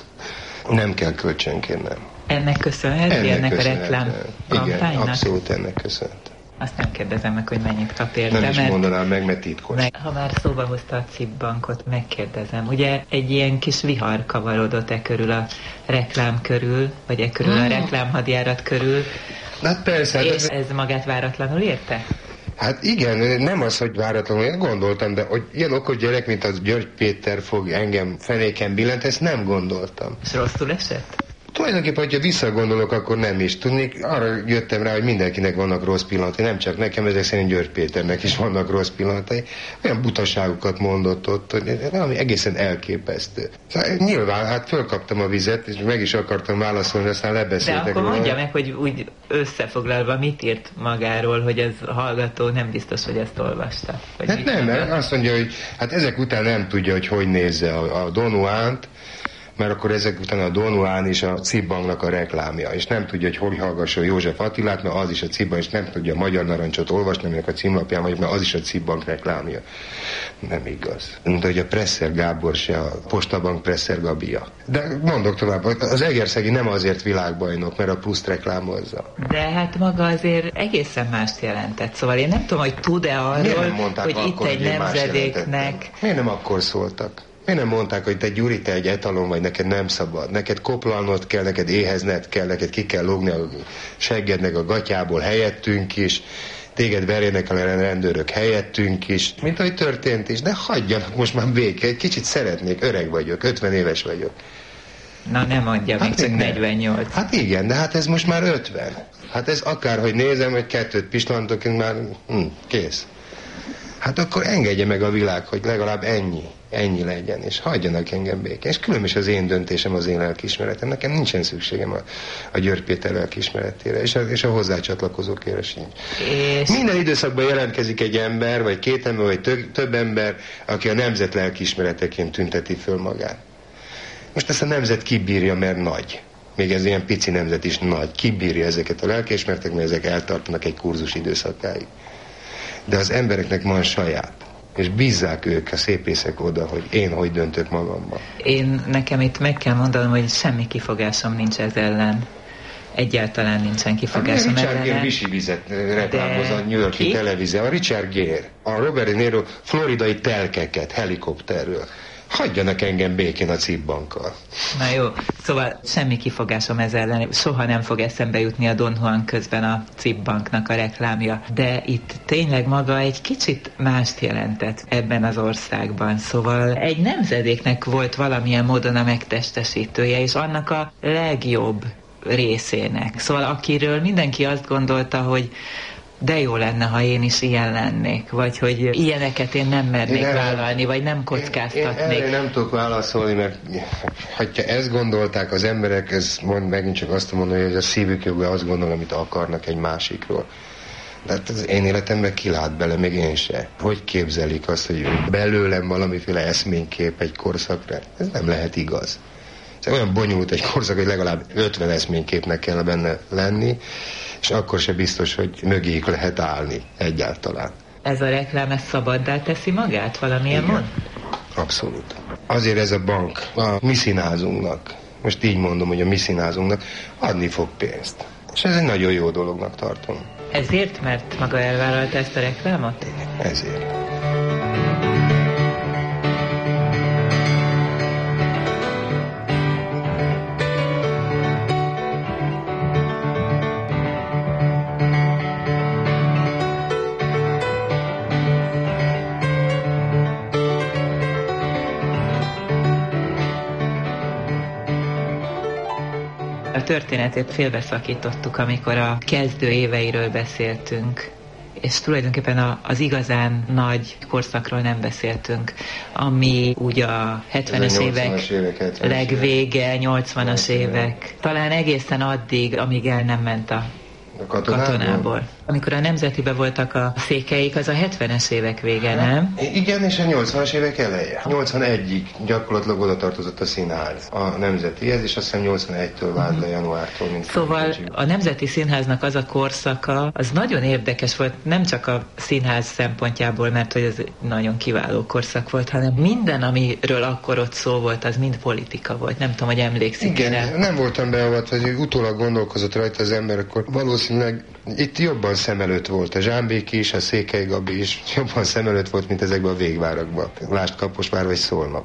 nem kell kölcsönkérnem. Ennek köszönhető, ennek, ennek a reklám kampánynak? Igen, abszolút ennek köszönhető. Azt nem kérdezem meg, hogy mennyit kap érte. Nem is mert mondanám meg, mert titkos. Meg, ha már szóba hozta a cé i bé bankot, megkérdezem. Ugye egy ilyen kis vihar kavarodott-e körül a reklám körül, vagy e körül hmm. a reklámhadjárat körül? Hát persze. Hát és ez... ez magát váratlanul érte? Hát igen, nem az, hogy váratlanul, én gondoltam, de hogy ilyen okos gyerek, mint az György Péter fog engem fenéken billent, ezt nem gondoltam. És rosszul esett? Tulajdonképpen, hogyha visszagondolok, akkor nem is. Tudni, arra jöttem rá, hogy mindenkinek vannak rossz pillanatai, nem csak nekem, ezek szerint György Péternek is vannak rossz pillanatai. Olyan butaságokat mondott ott, hogy valami egészen elképesztő. Szóval nyilván, hát fölkaptam a vizet, és meg is akartam válaszolni, aztán lebeszéltek. De akkor róla. Mondja meg, hogy úgy összefoglalva mit írt magáról, hogy ez a hallgató nem biztos, hogy ezt olvasta. Hát nem, mert azt mondja, hogy hát ezek után nem tudja, hogy hogy nézze a, a Don Juant, mert akkor ezek után a Don Juan is a Cibbanknak a reklámja, és nem tudja, hogy hol hallgasson József Attilát, mert az is a Cibbank, és nem tudja a Magyar Narancsot olvasni, aminek a címlapján vagyok, mert az is a Cibbank reklámja. Nem igaz. Mint hogy a Presser Gábor se a Postabank Presser Gabia. De mondok tovább, az Egerszegi nem azért világbajnok, mert a Pluszt reklámozza. De hát maga azért egészen mást jelentett. Szóval én nem tudom, hogy tud-e arról, hogy itt egy nemzedéknek... Miért nem akkor szóltak? Miért nem mondták, hogy te Gyuri, te egy etalon vagy, neked nem szabad, neked koplalnod kell, neked éhezned kell, neked ki kell lógni a seggednek a gatyából helyettünk is, téged verjenek a rendőrök helyettünk is, mint ahogy történt is, de hagyjanak most már béke, egy kicsit szeretnék, öreg vagyok, ötven éves vagyok. Na nem mondja, hát még csak negyvennyolc. Hát igen, de hát ez most már ötven. Hát ez akárhogy nézem, hogy kettőt pislantok, már hm, kész. Hát akkor engedje meg a világ, hogy legalább ennyi, ennyi legyen, és hagyjanak engem békén. És különben is az én döntésem, az én lelkiismeretem. Nekem nincsen szükségem a, a György Péter lelkiismeretére, és a, és a hozzácsatlakozókére sincs. És... Minden időszakban jelentkezik egy ember, vagy két ember, vagy több, több ember, aki a nemzet lelkiismereteként tünteti föl magát. Most ezt a nemzet kibírja, mert nagy. Még ez ilyen pici nemzet is nagy. Kibírja ezeket a lelkiismeretek, mert ezek eltartanak egy kurzus időszakáig. De az embereknek van saját, és bízzák ők, a szépészek oda, hogy én hogy döntök magamban. Én nekem itt meg kell mondanom, hogy semmi kifogásom nincs ez ellen. Egyáltalán nincsen kifogásom ellen. Richard Gere visi vizet reklámoz a New York-i televízió. A Richard Gere, a Robert De Niro floridai telkeket helikopterről. Hagyjanak engem békén a Cibbankkal. Na jó, szóval semmi kifogásom ez ellen, soha nem fog eszembe jutni a Don Juan közben a Cibbanknak a reklámja. De itt tényleg maga egy kicsit mást jelentett ebben az országban. Szóval egy nemzedéknek volt valamilyen módon a megtestesítője, és annak a legjobb részének. Szóval akiről mindenki azt gondolta, hogy de jó lenne, ha én is ilyen lennék, vagy hogy ilyeneket én nem mernék én vállalni, vagy nem kockáztatnék. Én, én nem tudok válaszolni, mert ha ezt gondolták az emberek, ez mond, megint csak azt mondani, hogy a szívük joga azt gondol, amit akarnak egy másikról. De hát az én életemben kilát bele, még én se. Hogy képzelik azt, hogy belőlem valamiféle eszménykép egy korszakra? Ez nem lehet igaz. Ez olyan bonyolult egy korszak, hogy legalább ötven eszményképnek kell benne lenni, és akkor se biztos, hogy mögéjük lehet állni egyáltalán. Ez a reklám, ez szabaddá teszi magát valamilyen módon? Abszolút. Azért ez a bank a mi színházunknak, most így mondom, hogy a mi színházunknak adni fog pénzt. És ez egy nagyon jó dolognak tartom. Ezért, mert maga elvállalta ezt a reklámot? Ezért. A történetét félbeszakítottuk, amikor a kezdő éveiről beszéltünk, és tulajdonképpen a, az igazán nagy korszakról nem beszéltünk, ami úgy a hetvenes évek, évek legvége, nyolcvanas évek, talán egészen addig, amíg el nem ment a A katonából? katonából. Amikor a Nemzetibe voltak a székeik, az a hetvenes évek vége, nem? Igen, és a nyolcvanas évek eleje. nyolcvanegyig gyakorlatilag oda tartozott a színház a Nemzetihez, és azt hiszem nyolcvanegytől vált le januártól. Mint szóval a Nemzeti Színháznak az a korszaka, az nagyon érdekes volt, nem csak a színház szempontjából, mert hogy ez nagyon kiváló korszak volt, hanem minden, amiről akkor ott szó volt, az mind politika volt. Nem tudom, hogy emlékszik. Igen, erre. Nem voltam beavatva, hogy utólag gondolkozott rajta az ember, akkor valószínűleg itt jobban szem előtt volt a Zsámbéki is, a Székely Gabi is, jobban szem előtt volt, mint ezekben a végvárakban. Lásd Kaposvár vagy Szolnok.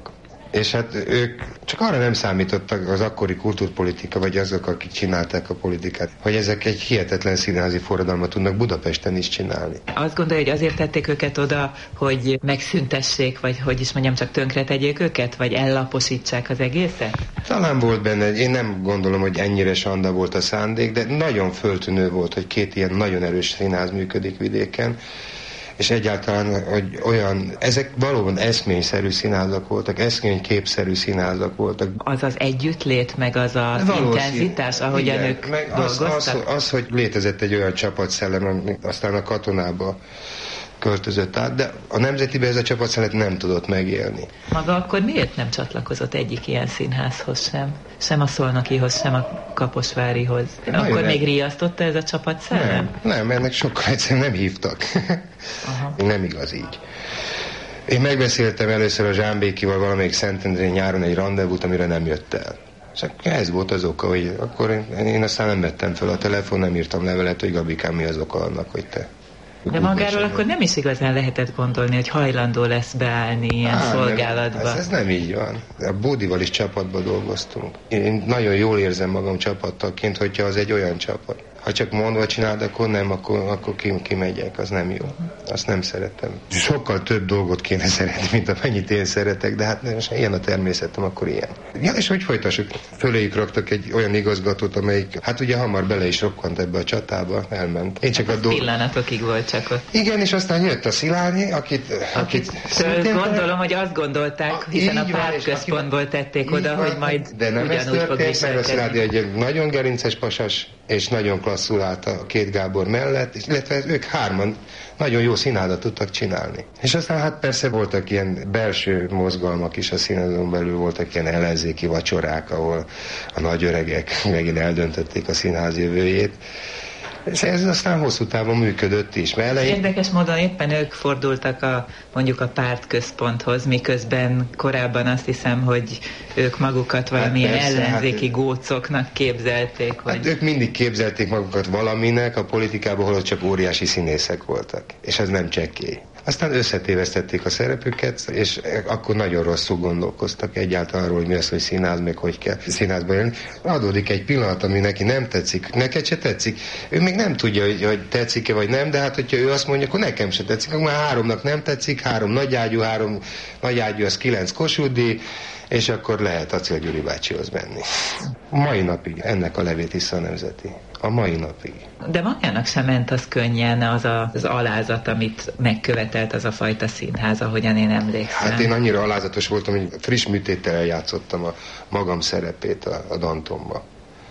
És hát ők csak arra nem számítottak, az akkori kultúrpolitika, vagy azok, akik csinálták a politikát, hogy ezek egy hihetetlen színházi forradalmat tudnak Budapesten is csinálni. Azt gondolja, hogy azért tették őket oda, hogy megszüntessék, vagy hogy is mondjam, csak tönkretegyék őket, vagy ellaposítsák az egészet? Talán volt benne, én nem gondolom, hogy ennyire sanda volt a szándék, de nagyon föltűnő volt, hogy két ilyen nagyon erős színház működik vidéken, és egyáltalán, hogy olyan, ezek valóban eszményszerű színházak voltak, eszményképszerű színházak voltak. Az az együttlét, meg az az intenzitás, ahogyan igen, ők meg dolgoztak? Az, az, az, hogy létezett egy olyan csapatszellem, ami aztán a katonába költözött át, de a Nemzetibe ez a csapatszellem nem tudott megélni. Maga akkor miért nem csatlakozott egyik ilyen színházhoz sem? Sem a Szolnokihoz, sem a Kaposvárihoz. Nagyon akkor nem. Még riasztotta ez a csapatszellem? Nem, nem, ennek sokkal egyszerűen nem hívtak. Aha. Nem igaz így. Én megbeszéltem először a Zsámbékival valamelyik Szentendrén nyáron egy randevút, amire nem jött el. Csak ez volt az oka, hogy akkor én, én aztán nem vettem fel a telefon, nem írtam levelet, hogy Gabikám, mi az oka annak, hogy te... De magáról akkor nem is igazán lehetett gondolni, hogy hajlandó lesz beállni ilyen Á, szolgálatba. Nem, ez, ez nem így van. A Bódival is csapatba dolgoztunk. Én nagyon jól érzem magam csapattaként, hogyha az egy olyan csapat. Ha csak mondva csináld, akkor nem, akkor, akkor kimegyek, az nem jó. Azt nem szeretem. Sokkal több dolgot kéne szeretni, mint amennyit én szeretek, de hát most ilyen a természetem, akkor ilyen. Ja, és hogy folytassuk? Föléjük raktak egy olyan igazgatót, amelyik, hát ugye hamar bele is rokkant ebbe a csatába, elment. Én csak a dolg... Pillanatokig volt csak ott. Igen, és aztán jött a Szilágyi, akit... akit, akit gondolom, hogy azt gondolták, a, hiszen a pártközpontból tették oda, van, hogy majd de nem ez történt, mert a Szilágyi egy nagyon gerinces pasas, és nagyon klasszul állt a két Gábor mellett, illetve ők hárman nagyon jó színházat tudtak csinálni. És aztán hát persze voltak ilyen belső mozgalmak is a színházon belül, voltak ilyen ellenzéki vacsorák, ahol a nagyöregek megint eldöntötték a színház jövőjét. És ez aztán hosszú távon működött is. Elején... Érdekes módon éppen ők fordultak a, mondjuk a pártközponthoz, miközben korábban azt hiszem, hogy ők magukat valamilyen hát persze, ellenzéki hát, gócoknak képzelték. Vagy... Hát ők mindig képzelték magukat valaminek a politikában, ahol csak óriási színészek voltak. És ez nem csekély. Aztán összetévesztették a szerepüket, és akkor nagyon rosszul gondolkoztak egyáltalán arról, hogy mi az, hogy színház, meg hogy kell színházba jönni. Adódik egy pillanat, ami neki nem tetszik, neked se tetszik. Ő még nem tudja, hogy, hogy tetszik-e vagy nem, de hát, hogyha ő azt mondja, akkor nekem se tetszik. Akkor már háromnak nem tetszik, három nagyágyú, három nagyágyú, az kilenc Kossuth-díj, és akkor lehet Acél Gyuri bácsihoz menni. Mai napig ennek a levét iszza a Nemzeti. A mai napig. De magának sem ment az könnyen az a, az alázat, amit megkövetelt az a fajta színház, ahogyan én emlékszem. Hát én annyira alázatos voltam, hogy friss műtéttel eljátszottam a magam szerepét a, a Dantonba.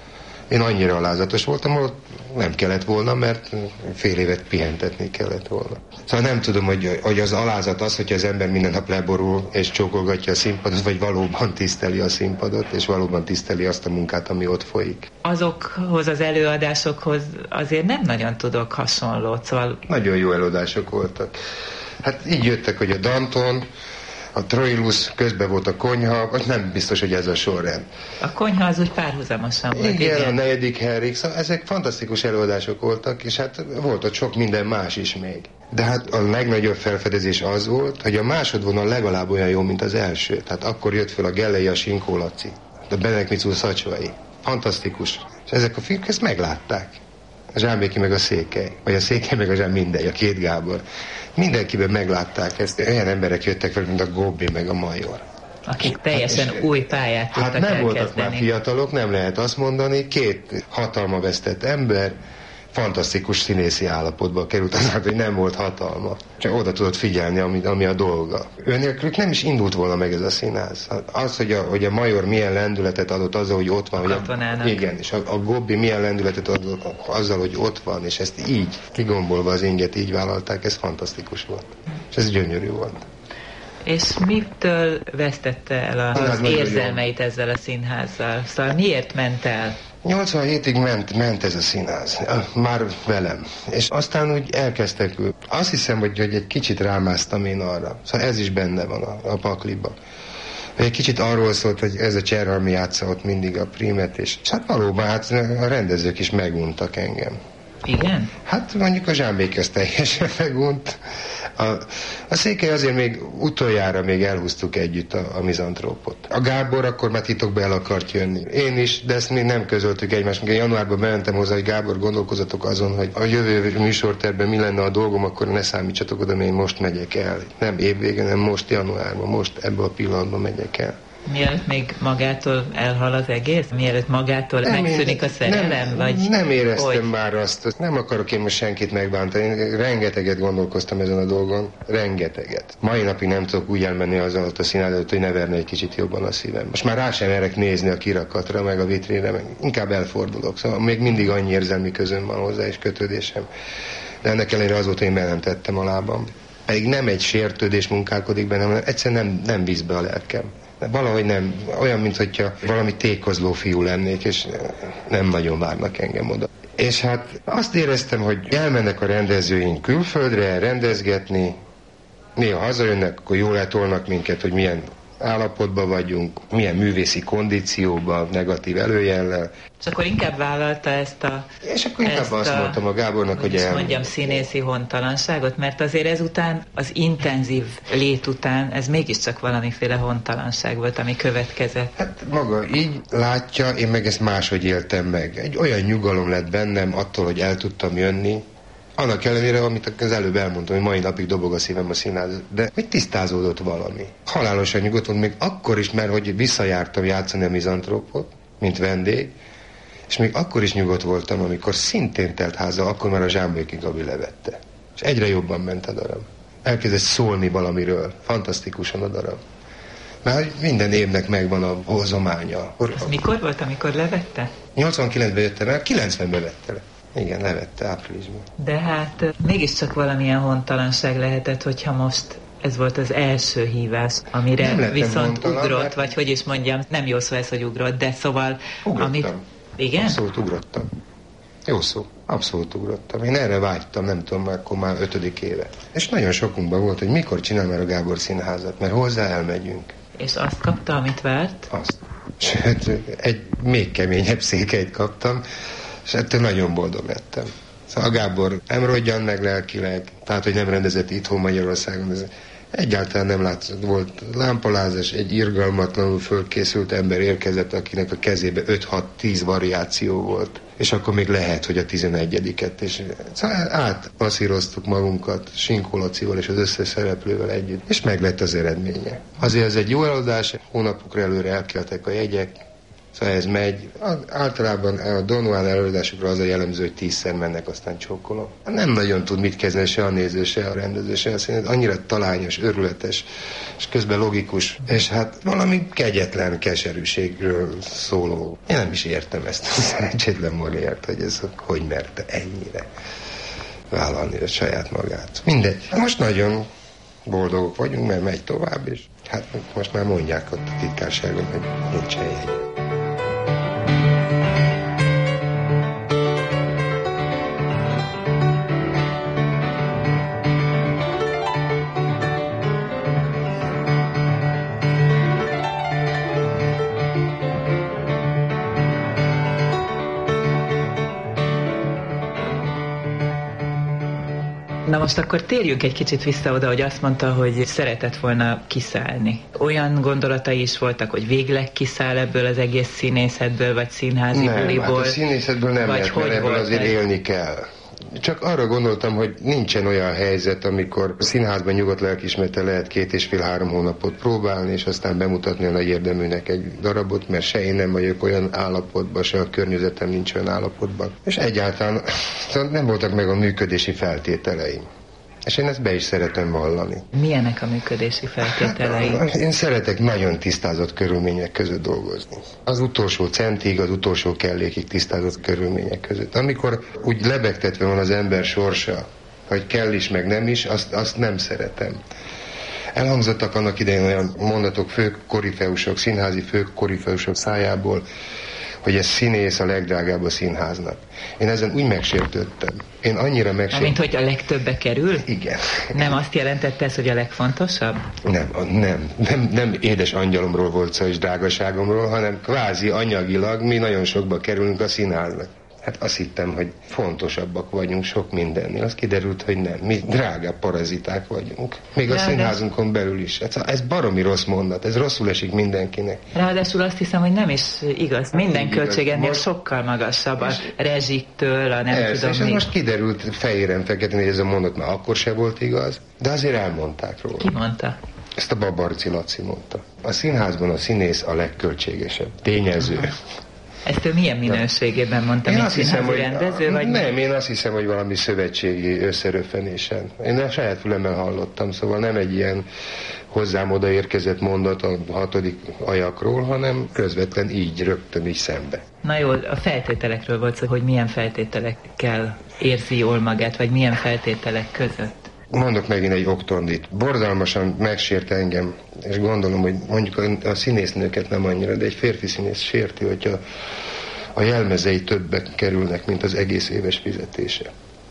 Én annyira alázatos voltam, hogy nem kellett volna, mert fél évet pihentetni kellett volna. Szóval nem tudom, hogy, hogy az alázat az, hogy az ember minden nap leborul és csókolgatja a színpadot, vagy valóban tiszteli a színpadot, és valóban tiszteli azt a munkát, ami ott folyik. Azokhoz az előadásokhoz azért nem nagyon tudok hasonlót, szóval... Nagyon jó előadások voltak. Hát így jöttek, hogy a Danton, a Troilus, közben volt a Konyha, vagy nem biztos, hogy ez a sorrend. A Konyha az úgy párhuzamosan volt. Igen, igen. A negyedik Henrik, szóval ezek fantasztikus előadások voltak, és hát volt ott sok minden más is még. De hát a legnagyobb felfedezés az volt, hogy a másodvonal legalább olyan jó, mint az első. Tehát akkor jött fel a Gellei, a Sinkó Laci, a Benek Micú Szacsvai. Fantasztikus. És ezek a fiúk ezt meglátták. A Zsámbéki meg a Székely, vagy a Székely meg a Zsám, mindegy, a két Gábor. Mindenkiben meglátták ezt. Olyan emberek jöttek fel, mint a Gobbi meg a Major. Akik teljesen hát, új pályát tudtak Hát nem elkezdeni. Voltak már fiatalok, nem lehet azt mondani. Két hatalma vesztett ember, fantasztikus színészi állapotba került, azáltal, hogy nem volt hatalma. Csak oda tudott figyelni, ami, ami a dolga. Őnélkülük nem is indult volna meg ez a színház. Az, hogy a, hogy a Major milyen lendületet adott azzal, hogy ott van. A katonának. A, igen, és a, a Gobbi milyen lendületet adott azzal, hogy ott van, és ezt így, kigombolva az inget, így vállalták, ez fantasztikus volt. És ez gyönyörű volt. És mitől vesztette el a, az érzelmeit ezzel a színházzal? Szóval miért ment el? nyolcvanhétig ment, ment ez a színház, már velem. És aztán úgy elkezdtek, azt hiszem, hogy, hogy egy kicsit rámáztam én arra. Szóval ez is benne van a, a pakliba. Egy kicsit arról szólt, hogy ez a Cserhalmi játsza ott mindig a prímet, és hát valóban hát a rendezők is meguntak engem. Igen? Hát mondjuk a Zsámbéki az teljesen megunt, A, a Székely azért még utoljára még elhúztuk együtt a, a mizantrópot. A Gábor akkor már titokba el akart jönni. Én is, de ezt még nem közöltük egymást. Még januárban bementem hozzá, hogy Gábor, gondolkozatok azon, hogy a jövő műsortervben mi lenne a dolgom, akkor ne számítsatok oda, mert én most megyek el. Nem évvégen, hanem most januárban, most ebben a pillanatban megyek el. Mielőtt még magától elhal az egész? Mielőtt magától nem, megszűnik a szerelem? Nem, vagy nem éreztem hogy? már azt. Nem akarok én most senkit megbántani. Én rengeteget gondolkoztam ezen a dolgon. Rengeteget. Mai napig nem tudok úgy elmenni az alatt a színház előtt, hogy ne verne egy kicsit jobban a szívem. Most már rá sem merek nézni a kirakatra, meg a vitrínre, meg inkább elfordulok. Szóval még mindig annyi érzelmi közöm van hozzá, és kötődésem. De ennek ellenére azóta én be nem tettem a lábam. Pedig nem egy sértődés munkálkodik bennem, hanem egyszerűen nem, nem visz be a lelkem. De valahogy nem, olyan, mintha valami tékozló fiú lennék, és nem nagyon várnak engem oda. És hát azt éreztem, hogy elmennek a rendezőink külföldre rendezgetni, néha hazajönnek, akkor jól letolnak minket, hogy milyen állapotban vagyunk, milyen művészi kondícióban, negatív előjellel. És akkor inkább vállalta ezt a... És akkor inkább azt a, mondtam a Gábornak, hogy el... mondjam, színészi hontalanságot, mert azért ezután, az intenzív lét után, ez mégiscsak valamiféle hontalanság volt, ami következett. Hát maga így látja, én meg ezt máshogy éltem meg. Egy olyan nyugalom lett bennem attól, hogy el tudtam jönni, annak ellenére, amit az előbb elmondtam, hogy mai napig dobog a szívem a színház, de hogy tisztázódott valami. Halálosan nyugodt volt, még akkor is, mert hogy visszajártam játszani a mizantrópot, mint vendég, és még akkor is nyugodt voltam, amikor szintén telt háza, akkor már a Zsámbéki Gabi levette. És egyre jobban ment a darab. Elkezdett szólni valamiről. Fantasztikusan a darab. Mert minden évnek megvan a hozománya. Az mikor volt, amikor levette? nyolcvankilencben jöttem el, kilencvenben vette le. Igen, levette áprilisban. De hát mégiscsak valamilyen hontalanság lehetett, hogyha most ez volt az első hívás, amire viszont hontalan, ugrott, mert... vagy hogy is mondjam, nem jó szó ez, hogy ugrott, de szóval... Ugrottam. Amit... Igen? Abszolút ugrottam. Jó szó, abszolút ugrottam. Én erre vágytam, nem tudom, már akkor már ötödik éve. És nagyon sokunkban volt, hogy mikor csinál már a Gábor Színházat, mert hozzá elmegyünk. És azt kapta, amit várt? Azt. Sőt, egy még keményebb székelyt kaptam, és ettől nagyon boldog lettem. Szóval a Gábor nem rodjan meg lelkileg, tehát, hogy nem rendezett itthon Magyarországon. Ez egyáltalán nem látszott. Volt lámpalázás, egy irgalmatlanul fölkészült ember érkezett, akinek a kezébe öt-hat-tíz variáció volt. És akkor még lehet, hogy a tizenegyediket. És szóval átpasszíroztuk magunkat Sinkó Lacival és az összes szereplővel együtt. És meg lett az eredménye. Azért ez egy jó előadás, hónapokra előre elkeltek a jegyek, szóval ez megy. Általában a Don Juan előadásokra az a jellemző, hogy tízszer mennek, aztán csókolom. Nem nagyon tud mit kezdeni se a néző, se a rendező, se a színész. Annyira talányos, örületes, és közben logikus, és hát valami kegyetlen keserűségről szóló. Én nem is értem ezt a szerencsétlen Moliért, hogy ez hogy merte ennyire vállalni a saját magát. Mindegy. Most nagyon boldogok vagyunk, mert megy tovább, és hát most már mondják ott a titkárságon, hogy nincsen jegy. Na most akkor térjünk egy kicsit vissza oda, hogy azt mondta, hogy szeretett volna kiszállni. Olyan gondolatai is voltak, hogy végleg kiszáll ebből az egész színészetből, vagy színházi nem, buliból? Nem, hát a színészetből nem lehet, mert ebből azért ez? élni kell. Csak arra gondoltam, hogy nincsen olyan helyzet, amikor a színházban nyugodt lelkiismerete lehet két és fél-három hónapot próbálni, és aztán bemutatni a nagy érdeműnek egy darabot, mert se én nem vagyok olyan állapotban, se a környezetem nincs olyan állapotban. És egyáltalán nem voltak meg a működési feltételeim. És én ezt be is szeretem vallani. Milyenek a működési feltételei? Hát, én szeretek nagyon tisztázott körülmények között dolgozni. Az utolsó centig, az utolsó kellékig tisztázott körülmények között. Amikor úgy lebegtetve van az ember sorsa, hogy kell is, meg nem is, azt, azt nem szeretem. Elhangzottak annak idején olyan mondatok főkorifeusok, színházi főkorifeusok szájából, hogy ez színész a legdrágább a színháznak. Én ezen úgy megsértődtem. Én annyira megsértődtem. Mint hogy a legtöbbe kerül? Igen. Nem azt jelentette ez, hogy a legfontosabb? Nem, nem, nem, nem édes angyalomról volt szó és drágaságomról, hanem kvázi anyagilag mi nagyon sokba kerülünk a színháznak. Hát azt hittem, hogy fontosabbak vagyunk sok mindennél. Az kiderült, hogy nem. Mi drágább paraziták vagyunk. Még a színházunkon belül is. Ez baromi rossz mondat. Ez rosszul esik mindenkinek. Ráadásul azt hiszem, hogy nem is igaz. Minden költségennél sokkal magasabb. A rezsiktől, a nem ez, tudom és mi. most kiderült fehéren feketén, hogy ez a mondat már akkor se volt igaz, de azért elmondták róla. Ki mondta? Ezt a Babarczy Laci mondta. A színházban a színész a legköltségesebb tényező. Ezt ő milyen minőségében mondta, mint színházi rendező? Vagy nem, én azt hiszem, hogy valami szövetségi összeröffenésen. Én a saját fülemmel hallottam, szóval nem egy ilyen hozzám odaérkezett mondat a hatodik ajakról, hanem közvetlen így, rögtön így szembe. Na jó, a feltételekről volt szó, hogy milyen feltételekkel érzi jól magát, vagy milyen feltételek között. Mondok megint egy oktondit. Borzalmasan megsért engem, és gondolom, hogy mondjuk a, a színésznőket nem annyira, de egy férfi színész sérti, hogyha a jelmezei többbe kerülnek, mint az egész éves fizetése.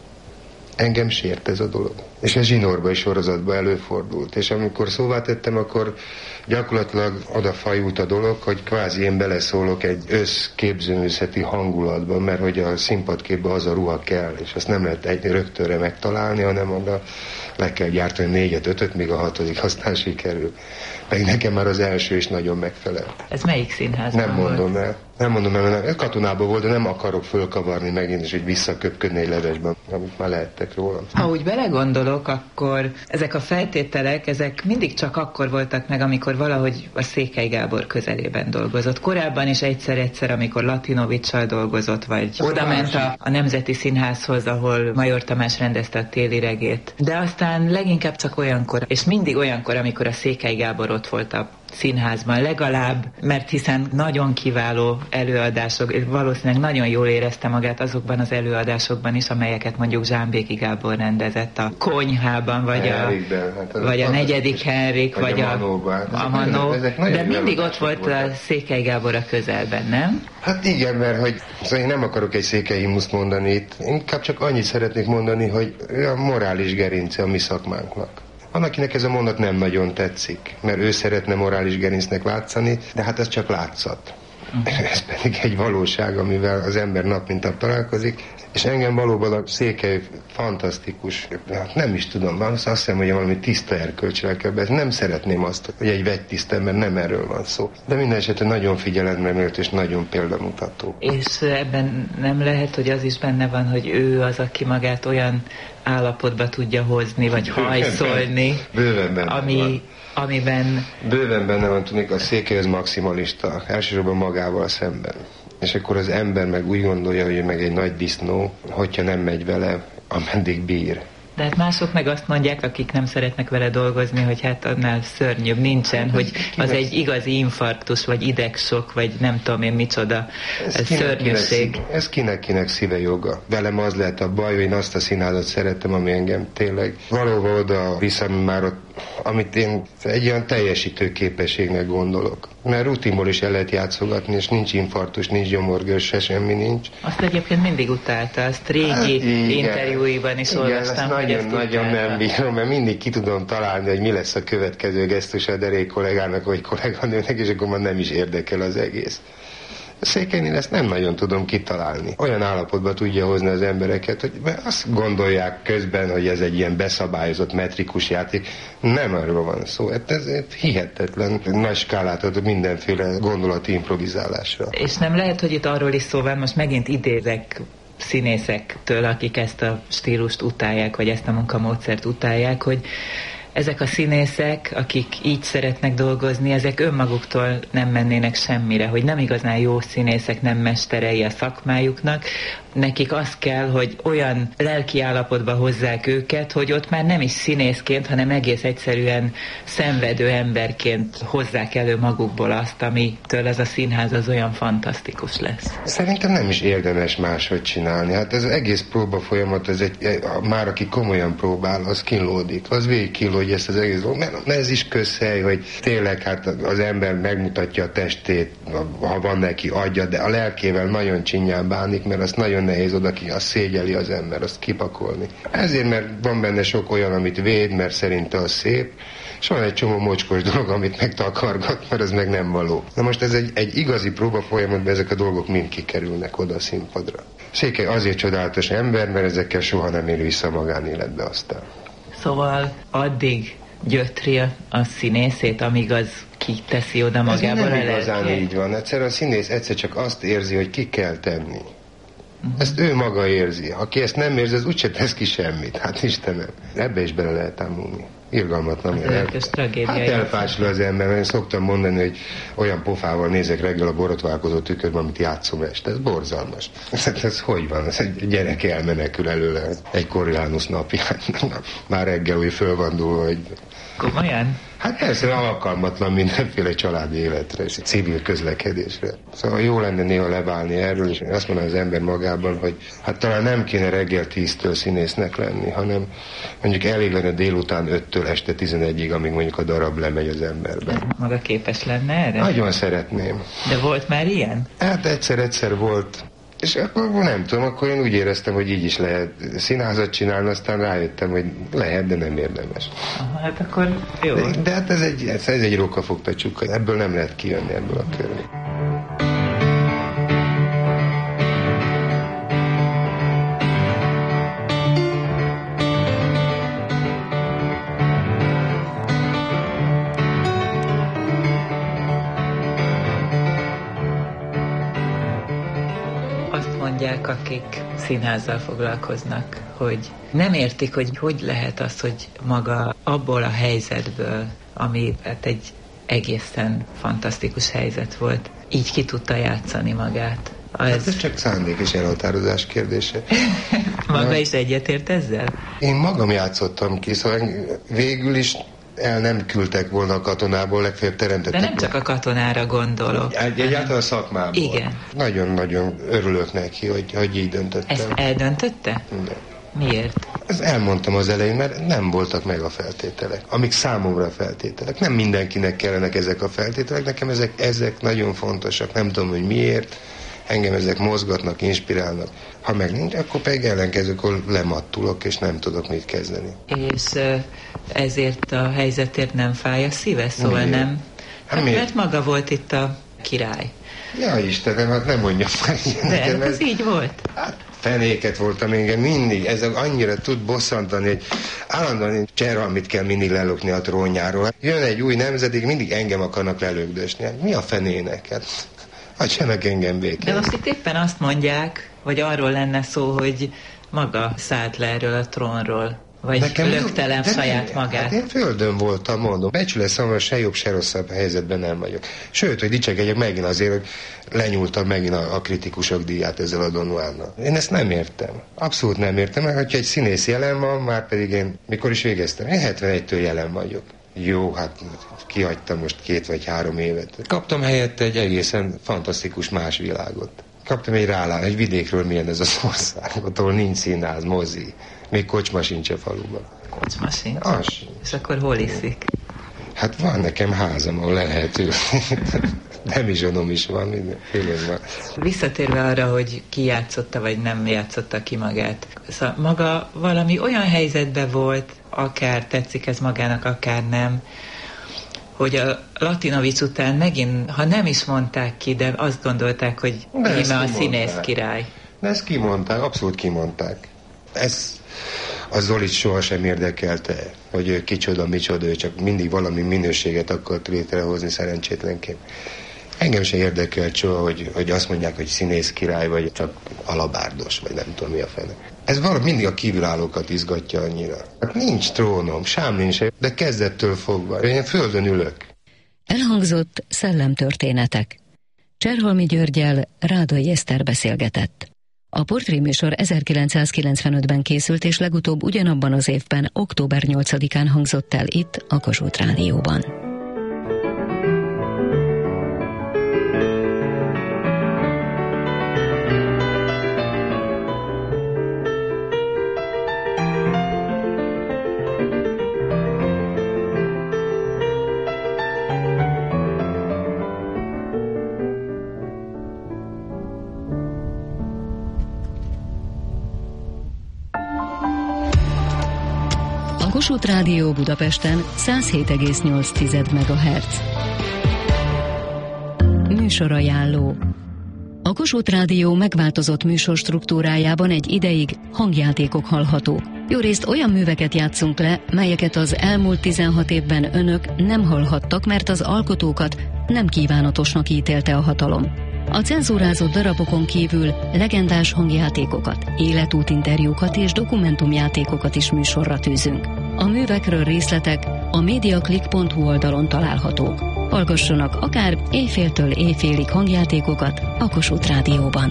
Engem sért ez a dolog. És ez zsinórba és sorozatba előfordult. És amikor szóvá tettem, akkor gyakorlatilag oda fajult a dolog, hogy kvázi én beleszólok egy összképzőművészeti hangulatban, mert hogy a színpadképben az a ruha kell, és azt nem lehet egy rögtönre megtalálni, hanem oda le kell gyártani négyet, ötöt, míg a hatodik aztán sikerül. Meg nekem már az első is nagyon megfelel. Ez melyik színházban Nem mondom volt? el. Nem mondom el, mert ez Katonában volt, de nem akarok fölkavarni megint, és hogy visszaköpködni egy levesben, amit már lehettek róla. Ha úgy belegondolok, akkor ezek a feltételek, ezek mindig csak akkor voltak meg, amikor valahogy a Székely Gábor közelében dolgozott. Korábban is egyszer-egyszer, amikor Latinovics-sal dolgozott, vagy oda ment a, a Nemzeti Színházhoz, ahol Major Tamás rendezte a Téli regét. De aztán leginkább csak olyankor, és mindig olyankor, amikor a Székely Gábor ott volt a színházban, legalább, mert hiszen nagyon kiváló előadások, valószínűleg nagyon jól érezte magát azokban az előadásokban is, amelyeket mondjuk Zsámbéki Gábor rendezett a Konyhában, vagy a, hát vagy a negyedik Henrik, vagy, vagy a, a Manóban. A Manó, de mindig ott volt a Székely Gábor a közelben, nem? Hát igen, mert hogy szóval én nem akarok egy székely himnuszt mondani itt, inkább csak annyit szeretnék mondani, hogy a morális gerince a mi szakmánknak. Van, akinek ez a mondat nem nagyon tetszik, mert ő szeretne morális gerincnek látszani, de hát ez csak látszat. Uh-huh. Ez pedig egy valóság, amivel az ember nap mint nap találkozik, és engem valóban a Székely fantasztikus, hát nem is tudom, azt hiszem, hogy valami tiszta erkölcsel kell be. Nem szeretném azt, hogy egy vegytiszt ember, nem erről van szó. De minden esetben nagyon figyelemre méltó és nagyon példamutató. És ebben nem lehet, hogy az is benne van, hogy ő az, aki magát olyan állapotba tudja hozni, vagy hajszolni, bőven benne ami, van. amiben... Bőven benne van, tudnék, a Székely az maximalista, elsősorban magával szemben. És akkor az ember meg úgy gondolja, hogy meg egy nagy disznó, hogyha nem megy vele, ameddig bír. De hát mások meg azt mondják, akik nem szeretnek vele dolgozni, hogy hát annál szörnyűbb nincsen, hát hogy az egy igazi infarktus, vagy idegsok, vagy nem tudom én micsoda ez szörnyűség. Kinek, ez kinek-kinek szíve joga. Velem az lehet a baj, hogy én azt a színházat szerettem, ami engem tényleg valóban oda viszem már ott, amit én egy olyan teljesítő képességnek gondolok. Mert rutinból is el lehet játszogatni, és nincs infarktus, nincs gyomorgörcs, se semmi nincs. Azt egyébként mindig utálta, azt régi hát, interjúiban is olvastam, hogy nagyon, nagyon nem bírom, mert mindig ki tudom találni, hogy mi lesz a következő gesztus a derék kollégának, vagy kolléganőnek, és akkor már nem is érdekel az egész. A Székelynél ezt nem nagyon tudom kitalálni. Olyan állapotba tudja hozni az embereket, hogy azt gondolják közben, hogy ez egy ilyen beszabályozott metrikus játék. Nem arról van szó. Ez, ez hihetetlen nagy skálát ad mindenféle gondolati improvizálásra. És nem lehet, hogy itt arról is szó van, most megint idézek színészektől, akik ezt a stílust utálják, vagy ezt a munkamódszert utálják, hogy ezek a színészek, akik így szeretnek dolgozni, ezek önmaguktól nem mennének semmire, hogy nem igazán jó színészek, nem mesterei a szakmájuknak. Nekik az kell, hogy olyan lelki állapotba hozzák őket, hogy ott már nem is színészként, hanem egész egyszerűen szenvedő emberként hozzák elő magukból azt, amitől ez a színház az olyan fantasztikus lesz. Szerintem nem is érdemes máshogy csinálni. Hát ez az egész próba folyamat, ez egy, már aki komolyan próbál, az kínlódik. Az végig kínlódja ezt az egész dolgot. Mert ez is közhely, hogy tényleg hát az ember megmutatja a testét, ha van neki agya, de a lelkével nagyon csinyán bánik, mert azt nagyon nehéz oda ki, azt szégyeli az ember, azt kipakolni. Ezért, mert van benne sok olyan, amit véd, mert szerinte az szép, és van egy csomó mocskos dolog, amit megtakargat, mert ez meg nem való. Na most ez egy, egy igazi próba folyamatban ezek a dolgok mind kikerülnek oda a színpadra. Székely azért csodálatos ember, mert ezekkel soha nem él vissza magánéletbe aztán. Szóval addig gyötri a színészét, amíg az kiteszi oda magából a lelkét. Ez nem igazán így van. Egyszerűen a színész egyszer csak azt érzi, hogy ki kell tenni. Uh-huh. Ezt ő maga érzi. Aki ezt nem érzi, az úgyse tesz ki semmit. Hát Istenem, ebbe is bele lehet ámulni. Irgalmatlan. Hát elfásul az ember, mert én szoktam mondani, hogy olyan pofával nézek reggel a borotválkozó tükörben, amit játszom este. Ez borzalmas. Ez, ez hogy van? Ez egy gyerek elmenekül előle egy Coriolanus napján. Már reggel úgy fölvandul, hogy... Komolyan? Hát persze alkalmatlan mindenféle családi életre és civil közlekedésre. Szóval jó lenne néha leválni erről, és azt mondom az ember magában, hogy hát talán nem kéne reggel tíztől színésznek lenni, hanem mondjuk elég lenne délután öttől este tizenegyig, amíg mondjuk a darab lemegy az emberbe. Maga képes lenne erre? Nagyon szeretném. De volt már ilyen? Hát egyszer-egyszer volt. És akkor nem tudom, akkor én úgy éreztem, hogy így is lehet színházat csinálni, aztán rájöttem, hogy lehet, de nem érdemes. Aha, hát akkor jó. De, de hát ez egy, ez egy rókafogta csukka, ebből nem lehet kijönni ebből a körből. Akik színházzal foglalkoznak, hogy nem értik, hogy hogy lehet az, hogy maga abból a helyzetből, ami hát egy egészen fantasztikus helyzet volt, így ki tudta játszani magát. Ez, hát ez csak szándék és elhatározás kérdése. Maga is egyetért ezzel? Én magam játszottam ki, szóval végül is el nem küldtek volna a katonából, legfeljebb teremtettek. De nem csak a katonára gondolok. Egy, egyáltalán a szakmából. Igen. Nagyon-nagyon örülök neki, hogy, hogy így döntöttem. Ezt eldöntötte? Igen. Miért? Ezt elmondtam az elején, mert nem voltak meg a feltételek. Amik számomra feltételek. Nem mindenkinek kellenek ezek a feltételek, nekem ezek, ezek nagyon fontosak. Nem tudom, hogy miért. Engem ezek mozgatnak, inspirálnak. Ha meg nincs, akkor pedig ellenkezőkor lemattulok, és nem tudok mit kezdeni. És ezért a helyzetért nem fáj a szíve? Szóval miért? Nem? Hát, hát mert maga volt itt a király. Ja, Istenem, hát nem mondja meg. De ez, ez így volt. Hát fenéket voltam engem mindig. Ez annyira tud bosszantani, hogy állandóan Cserhalmit kell mindig lelökni a trónjáról. Jön egy új nemzedék, mindig engem akarnak lelökdösni. Mi a fenének? Hát, hagyjanak engem békén. De most itt éppen azt mondják, hogy arról lenne szó, hogy maga szállt le erről a trónról, vagy nekem löktelem saját nem, magát. Hát én földön voltam, mondom. Becsület számomra se jobb, se rosszabb helyzetben nem vagyok. Sőt, hogy dicsekedjek megint azért, hogy lenyúltam megint a, a kritikusok díját ezzel a Don Juannal. Én ezt nem értem. Abszolút nem értem, mert hogyha egy színész jelen van, már pedig én mikor is végeztem? Én hetvenegytől jelen vagyok. Jó, hát kihagytam most két vagy három évet. Kaptam helyette egy egészen fantasztikus más világot. Kaptam egy rálá, egy vidékről milyen ez az ország, ahol nincs színház, mozi. Még kocsma sincs a faluban. Kocsma sincs? Az sincs. És akkor hol iszik? Hát van nekem házam, ahol le lehet ülni. Nem is onom is van, mindenféle van. Visszatérve arra, hogy ki játszotta, vagy nem játszotta ki magát. Szóval maga valami olyan helyzetben volt, akár tetszik ez magának, akár nem, hogy a Latinovics után megint, ha nem is mondták ki, de azt gondolták, hogy íme a színész király. De ezt kimondták, abszolút kimondták. Ez a Zolit sohasem érdekelte, hogy ő kicsoda, micsoda, ő csak mindig valami minőséget akart létrehozni szerencsétlenként. Engem sem érdekelt soha, hogy, hogy azt mondják, hogy színész király, vagy csak alabárdos, vagy nem tudom mi a fene. Ez valami mindig a kívülállókat izgatja annyira. Hát nincs trónom, sám nincs, de kezdettől fogva. Én földön ülök. Elhangzott szellemtörténetek. Cserhalmi Györggyel Rádai Eszter beszélgetett. A portréműsor ezerkilencszázkilencvenötben készült, és legutóbb ugyanabban az évben, október nyolcadikán hangzott el itt, a Kossuth Rádióban. Kossuth Rádió Budapesten száz hét egész nyolc megahertz. Műsorajánló. A Kossuth Rádió megváltozott műsor struktúrájában egy ideig hangjátékok hallhatók. Jórészt olyan műveket játszunk le, melyeket az elmúlt tizenhat évben önök nem hallhattak, mert az alkotókat nem kívánatosnak ítélte a hatalom. A cenzúrázott darabokon kívül legendás hangjátékokat, életútinterjúkat és dokumentumjátékokat is műsorra tűzünk. A művekről részletek a mediaclick pont hu oldalon találhatók. Hallgassanak akár éjféltől éjfélig hangjátékokat a Kossuth Rádióban.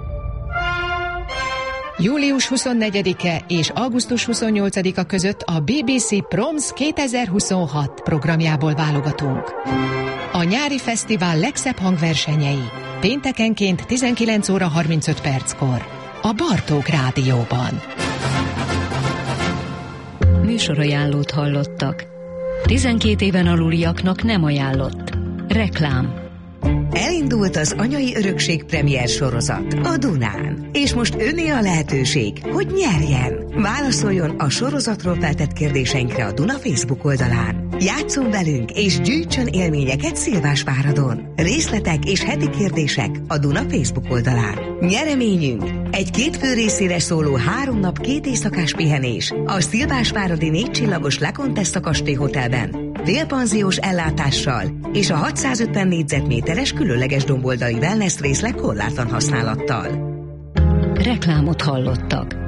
július huszonnegyedike és augusztus huszonnyolcadika között a bé bé cé Proms kétezer-huszonhat programjából válogatunk. A nyári fesztivál legszebb hangversenyei péntekenként tizenkilenc óra harmincöt perckor a Bartók Rádióban. Műsorajánlót hallottak. tizenkét éven aluliaknak nem ajánlott. Reklám. Elindult az Anyai Örökség premier sorozat a Dunán. És most öné a lehetőség, hogy nyerjen. Válaszoljon a sorozatról feltett kérdéseinkre a Duna Facebook oldalán. Játsszon velünk és gyűjtsön élményeket Szilvásváradon. Részletek és heti kérdések a Duna Facebook oldalán. Nyereményünk egy két fő részére szóló három nap két éjszakás pihenés a Szilvásváradi négy csillagos La Contessa Kastély Hotelben. Félpanziós ellátással és a hatszázötven négyzetméteres különleges domboldali wellness részleg korlátlan használattal. Reklámot hallottak.